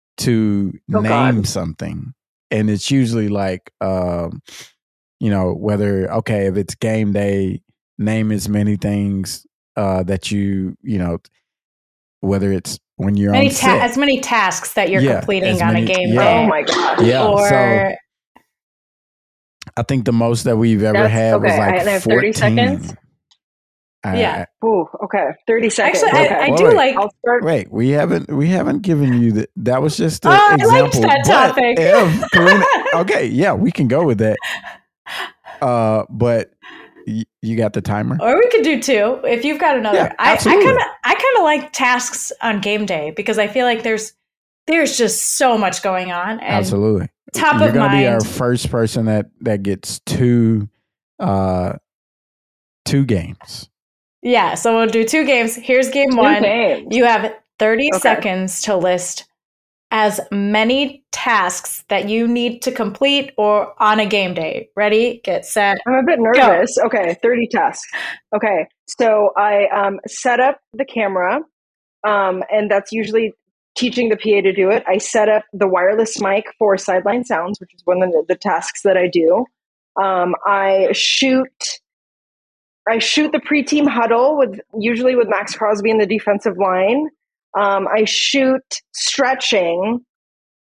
to Oh, name God. something, and it's usually like, um, you know, whether okay, if it's game day, name as many things uh, that you, you know, whether it's when you're Many on ta- set. as many tasks that you're Yeah, completing as on many- a game yeah. day. Oh my God. Yeah, so or I think the most that we've ever That's- had was okay, like I have thirty fourteen. seconds? I- Yeah. I- Ooh, okay. thirty seconds. Actually, okay. I, I Wait, do wait. like. I'll start. wait, we haven't we haven't given you that. That was just Oh, an I liked example. that but topic. if Karina, okay, yeah, we can go with that. Uh, but y- you got the timer. Or we could do two if you've got another. Yeah, I I absolutely. kind of I kind of like tasks on game day because I feel like there's there's just so much going on and Absolutely. top You're of gonna be our mind. first person that that gets two, uh, two games. Yeah, so we'll do two games. Here's game Two one. games. You have thirty Okay. seconds to list as many tasks that you need to complete or on a game day. Ready? Get set. I'm a bit nervous. Okay, thirty tasks. Okay, so I um, set up the camera, um, and that's usually teaching the P A to do it. I set up the wireless mic for Sideline Sounds, which is one of the, the tasks that I do. Um, I shoot. I shoot the pre-team huddle with usually with Max Crosby in the defensive line. Um, I shoot stretching.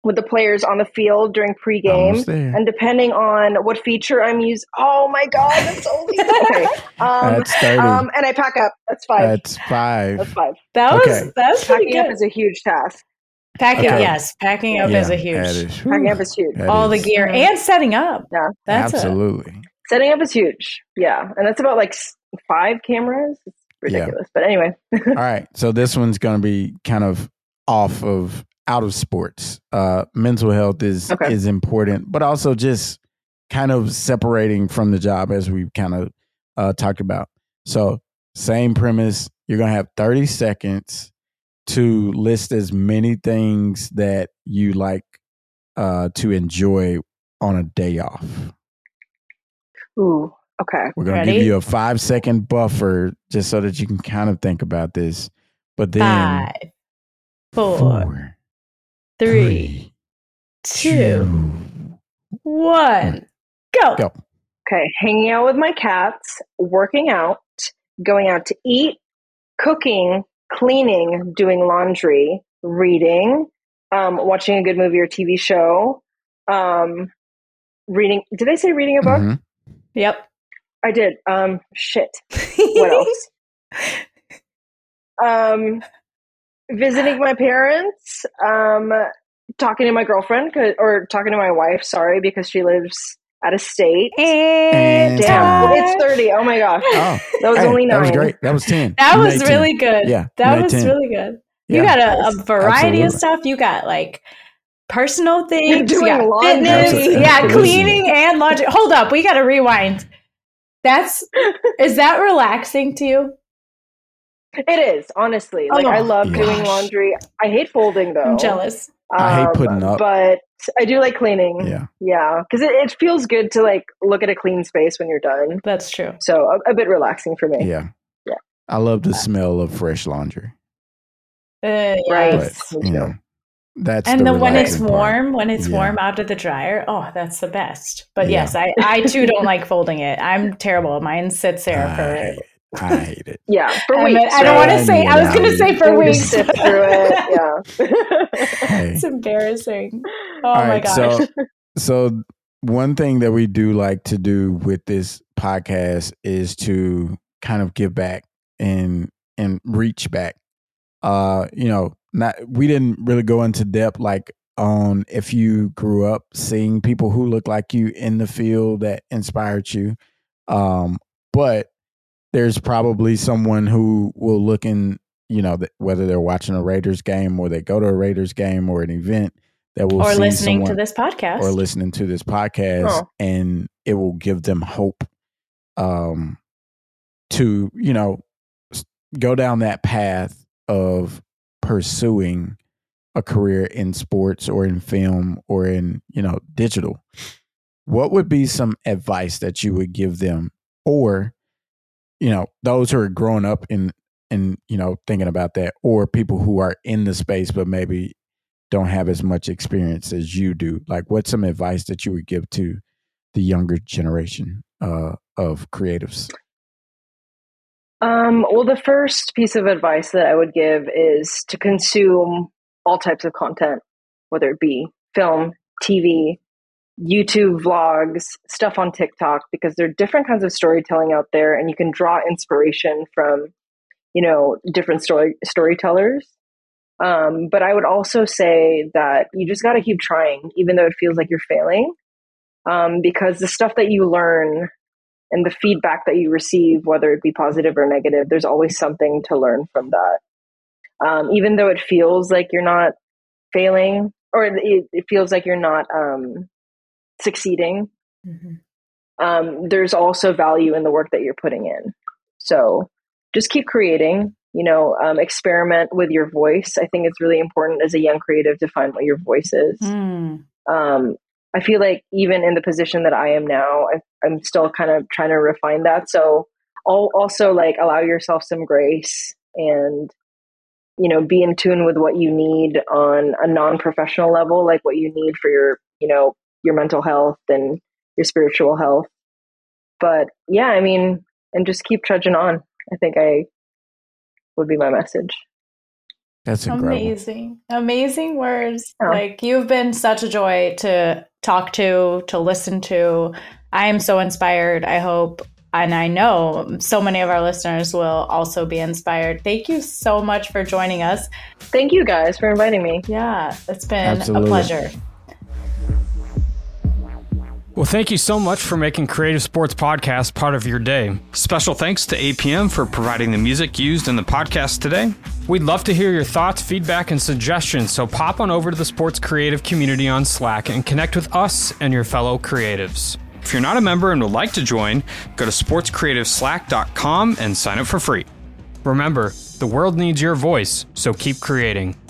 with the players on the field during Almost pregame. there. And depending on what feature I'm using, oh my God, that's only okay. Um, That's thirty. Um, and I pack up. That's five. That's five. That's five. That was Okay. that was pretty Packing up good. is a huge task. Packing, Okay. yes, packing up Yeah, is a that huge. is- Packing whew, up is huge. that all is- the gear Mhm. and setting up. Yeah. That's a, absolutely. Setting up is huge. Yeah. And that's about like s- five cameras. It's ridiculous. But anyway. All right. So this one's going to be kind of off of out of sports. Uh, mental health is Okay. is important, but also just kind of separating from the job as we've kind of uh, talked about. So same premise. You're going to have thirty seconds to list as many things that you like uh, to enjoy on a day off. Ooh. Okay. We're going to Ready? give you a five second buffer just so that you can kind of think about this. But then five, four, four, three, two, one, go. go. Okay. Hanging out with my cats, working out, going out to eat, cooking, cleaning, doing laundry, reading, um, watching a good movie or T V show, um, reading. Did I say reading a book? Mhm. Yep. I did. Um, shit. What else? um, visiting my parents, um, talking to my girlfriend 'cause- or talking to my wife, sorry, because she lives out of state. And Damn, time. it's thirty. Oh my gosh. Oh, That was hey, only that was nine. great. That was ten. That You was made ten. really good. Yeah, you That made was ten. really good. You Yeah. got a, a variety of Absolutely. stuff. You got like personal things. Doing you got laundry. fitness. Absolutely. Yeah, Listen. cleaning and laundry. Hold up, we got to rewind. That's is that relaxing to you? It is, honestly. Like, Oh, I love yeah. doing laundry. I hate folding, though. I'm jealous. I hate Um, putting up. But I do like cleaning. Yeah. Yeah. Because it, it feels good to, like, look at a clean space when you're done. That's true. So, a, a bit relaxing for me. Yeah. Yeah. I love the smell of fresh laundry. Uh, Right. yes. But, Me you too. know, that's And the the when it's relaxing part. warm, when it's Yeah. warm out of the dryer, oh, that's the best. But Yeah. yes, I, I too don't like folding it. I'm terrible. Mine sits there I for. hate it. I hate it. Yeah. For I, weeks. mean, I don't right? want to say. I was going to say for You weeks. just sift through it. Yeah. Hey. It's embarrassing. Oh All my right, gosh. So, so one thing that we do like to do with this podcast is to kind of give back and and reach back. Uh, you know, not we didn't really go into depth like on if you grew up seeing people who look like you in the field that inspired you. Um, but there's probably someone who will look in, you know, th- whether they're watching a Raiders game or they go to a Raiders game or an event that will or see listening someone, to this podcast. or listening to this podcast, Oh. and it will give them hope um, to, you know, s- go down that path of pursuing a career in sports or in film or in, you know, digital. What would be some advice that you would give them, or, you know, those who are growing up in, in, you know, thinking about that, or people who are in the space but maybe don't have as much experience as you do? Like, what's some advice that you would give to the younger generation uh, of creatives? Um, well, the first piece of advice that I would give is to consume all types of content, whether it be film, T V, YouTube vlogs, stuff on TikTok, because there are different kinds of storytelling out there, and you can draw inspiration from, you know, different story storytellers. Um, but I would also say that you just got to keep trying, even though it feels like you're failing, um, because the stuff that you learn and the feedback that you receive, whether it be positive or negative, there's always something to learn from that. Um, even though it feels like you're not failing, or it, it feels like you're not um, succeeding, Mm-hmm. um, there's also value in the work that you're putting in. So just keep creating, you know, um, experiment with your voice. I think it's really important as a young creative to find what your voice is. Mm. Um, I feel like even in the position that I am now, I, I'm still kind of trying to refine that. So I'll also like allow yourself some grace and, you know, be in tune with what you need on a non-professional level, like what you need for your, you know, your mental health and your spiritual health. But yeah, I mean, and just keep trudging on. I think I would be my message. That's incredible. Amazing. Amazing words. Oh. Like, you've been such a joy to talk to, to listen to. I am so inspired. I hope, and I know so many of our listeners will also be inspired. Thank you so much for joining us. Thank you guys for inviting me. Yeah, it's been Absolutely. a pleasure. Well, thank you so much for making Creative Sports Podcast part of your day. Special thanks to A P M for providing the music used in the podcast today. We'd love to hear your thoughts, feedback, and suggestions, so pop on over to the Sports Creative community on Slack and connect with us and your fellow creatives. If you're not a member and would like to join, go to sports creative slack dot com and sign up for free. Remember, the world needs your voice, so keep creating.